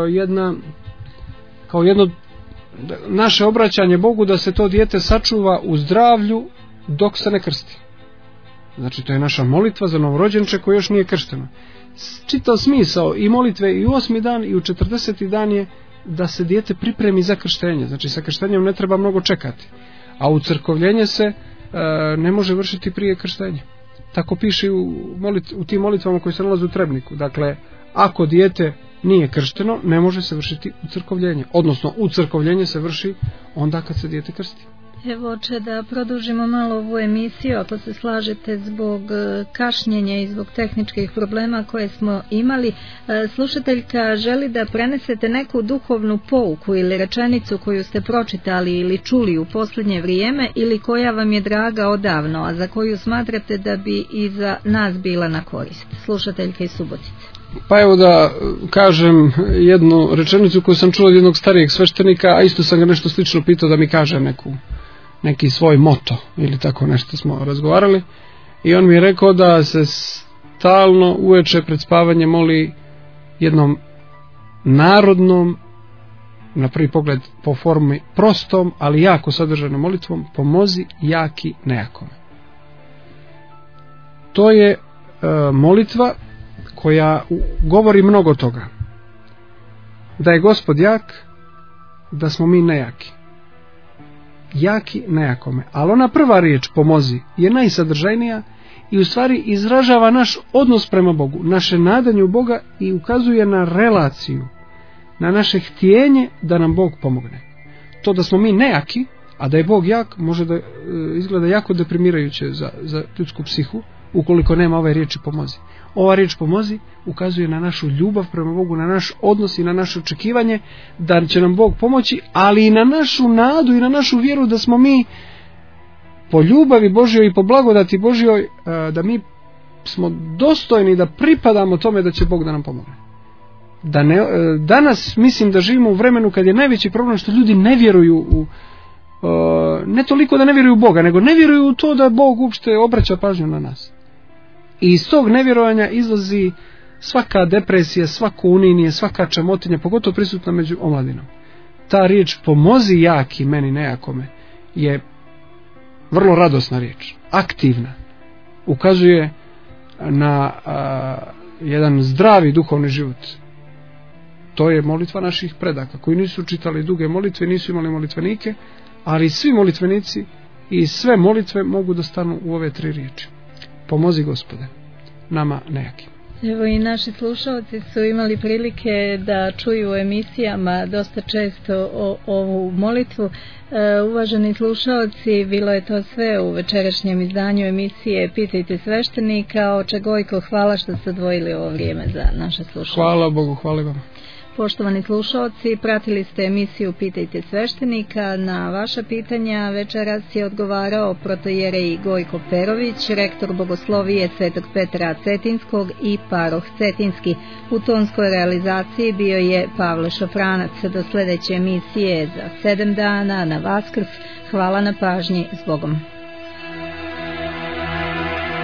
jedno naše obraćanje Bogu da se to dijete sačuva u zdravlju dok se ne krsti. Znači, to je naša molitva za novorođenče koje još nije kršteno. Čitav smisao i molitve i u 8. dan i u 40. dan je da se dijete pripremi za krštenje. Znači, sa krštenjem ne treba mnogo čekati, a ucrkovljenje se ne može vršiti prije krštenja. Tako piše u tim molitvama koji se nalaze u trebniku. Dakle, ako dijete nije kršteno, ne može se vršiti ucrkovljenje, odnosno ucrkovljenje se vrši onda kad se dijete krsti. Evo, oče, da produžimo malo ovu emisiju, ako se slažete, zbog kašnjenja i zbog tehničkih problema koje smo imali. Slušateljka želi da prenesete neku duhovnu pouku ili rečenicu koju ste pročitali ili čuli u posljednje vrijeme, ili koja vam je draga odavno, a za koju smatrate da bi i za nas bila na korist. Slušateljka iz Subotice. Pa evo da kažem jednu rečenicu koju sam čuo od jednog starijeg sveštenika, a isto sam ga nešto slično pitao da mi kaže neki svoj moto ili tako nešto smo razgovarali, i on mi je rekao da se stalno uveče pred spavanje moli jednom narodnom, na prvi pogled po formi prostom, ali jako sadržajnom molitvom: pomozi jaki nejakome. To je molitva koja govori mnogo toga. Da je Gospod jak, da smo mi nejaki. Jaki nejakome. Ali ona prva riječ pomozi je najsadržajnija i u stvari izražava naš odnos prema Bogu, naše nadanje u Boga, i ukazuje na relaciju, na naše htjenje da nam Bog pomogne. To da smo mi nejaki, a da je Bog jak, može da izgleda jako deprimirajuće za ljudsku psihu, ukoliko nema ove riječi pomozi. Ova riječ pomozi ukazuje na našu ljubav prema Bogu, na naš odnos i na naše očekivanje da će nam Bog pomoći, ali i na našu nadu i na našu vjeru da smo mi po ljubavi Božjoj i po blagodati Božjoj, da mi smo dostojni da pripadamo tome da će Bog da nam pomogne. Danas mislim da živimo u vremenu kad je najveći problem što ljudi ne vjeruju ne toliko da ne vjeruju u Boga, nego ne vjeruju u to da Bog uopšte obraća pažnju na nas. I iz tog nevjerovanja izlazi svaka depresija, svako uninije, svaka čamotinja, pogotovo prisutna među omladinom. Ta riječ pomozi jaki meni nejakome je vrlo radosna riječ, aktivna, ukazuje na jedan zdravi duhovni život. To je molitva naših predaka koji nisu čitali duge molitve, nisu imali molitvenike, ali svi molitvenici i sve molitve mogu da stanu u ove 3 riječi. Pomozi Gospode nama nejakim. Evo i naši slušalci su imali prilike da čuju u emisijama dosta često ovu molitvu. Uvaženi slušalci, bilo je to sve u večerašnjem izdanju emisije Pitajte sveštenika. Oče Gojko, hvala što ste odvojili ovo vrijeme za naše slušalce. Hvala Bogu, hvala vam. Poštovani slušalci, pratili ste emisiju Pitajte sveštenika. Na vaša pitanja večeras je odgovarao protojerej Gojko Perović, rektor Bogoslovije Svetog Petra Cetinskog i paroh Cetinski. U tonskoj realizaciji bio je Pavle Šafranac. Do sljedeće emisije za 7 dana na Vaskrs. Hvala na pažnji. S Bogom.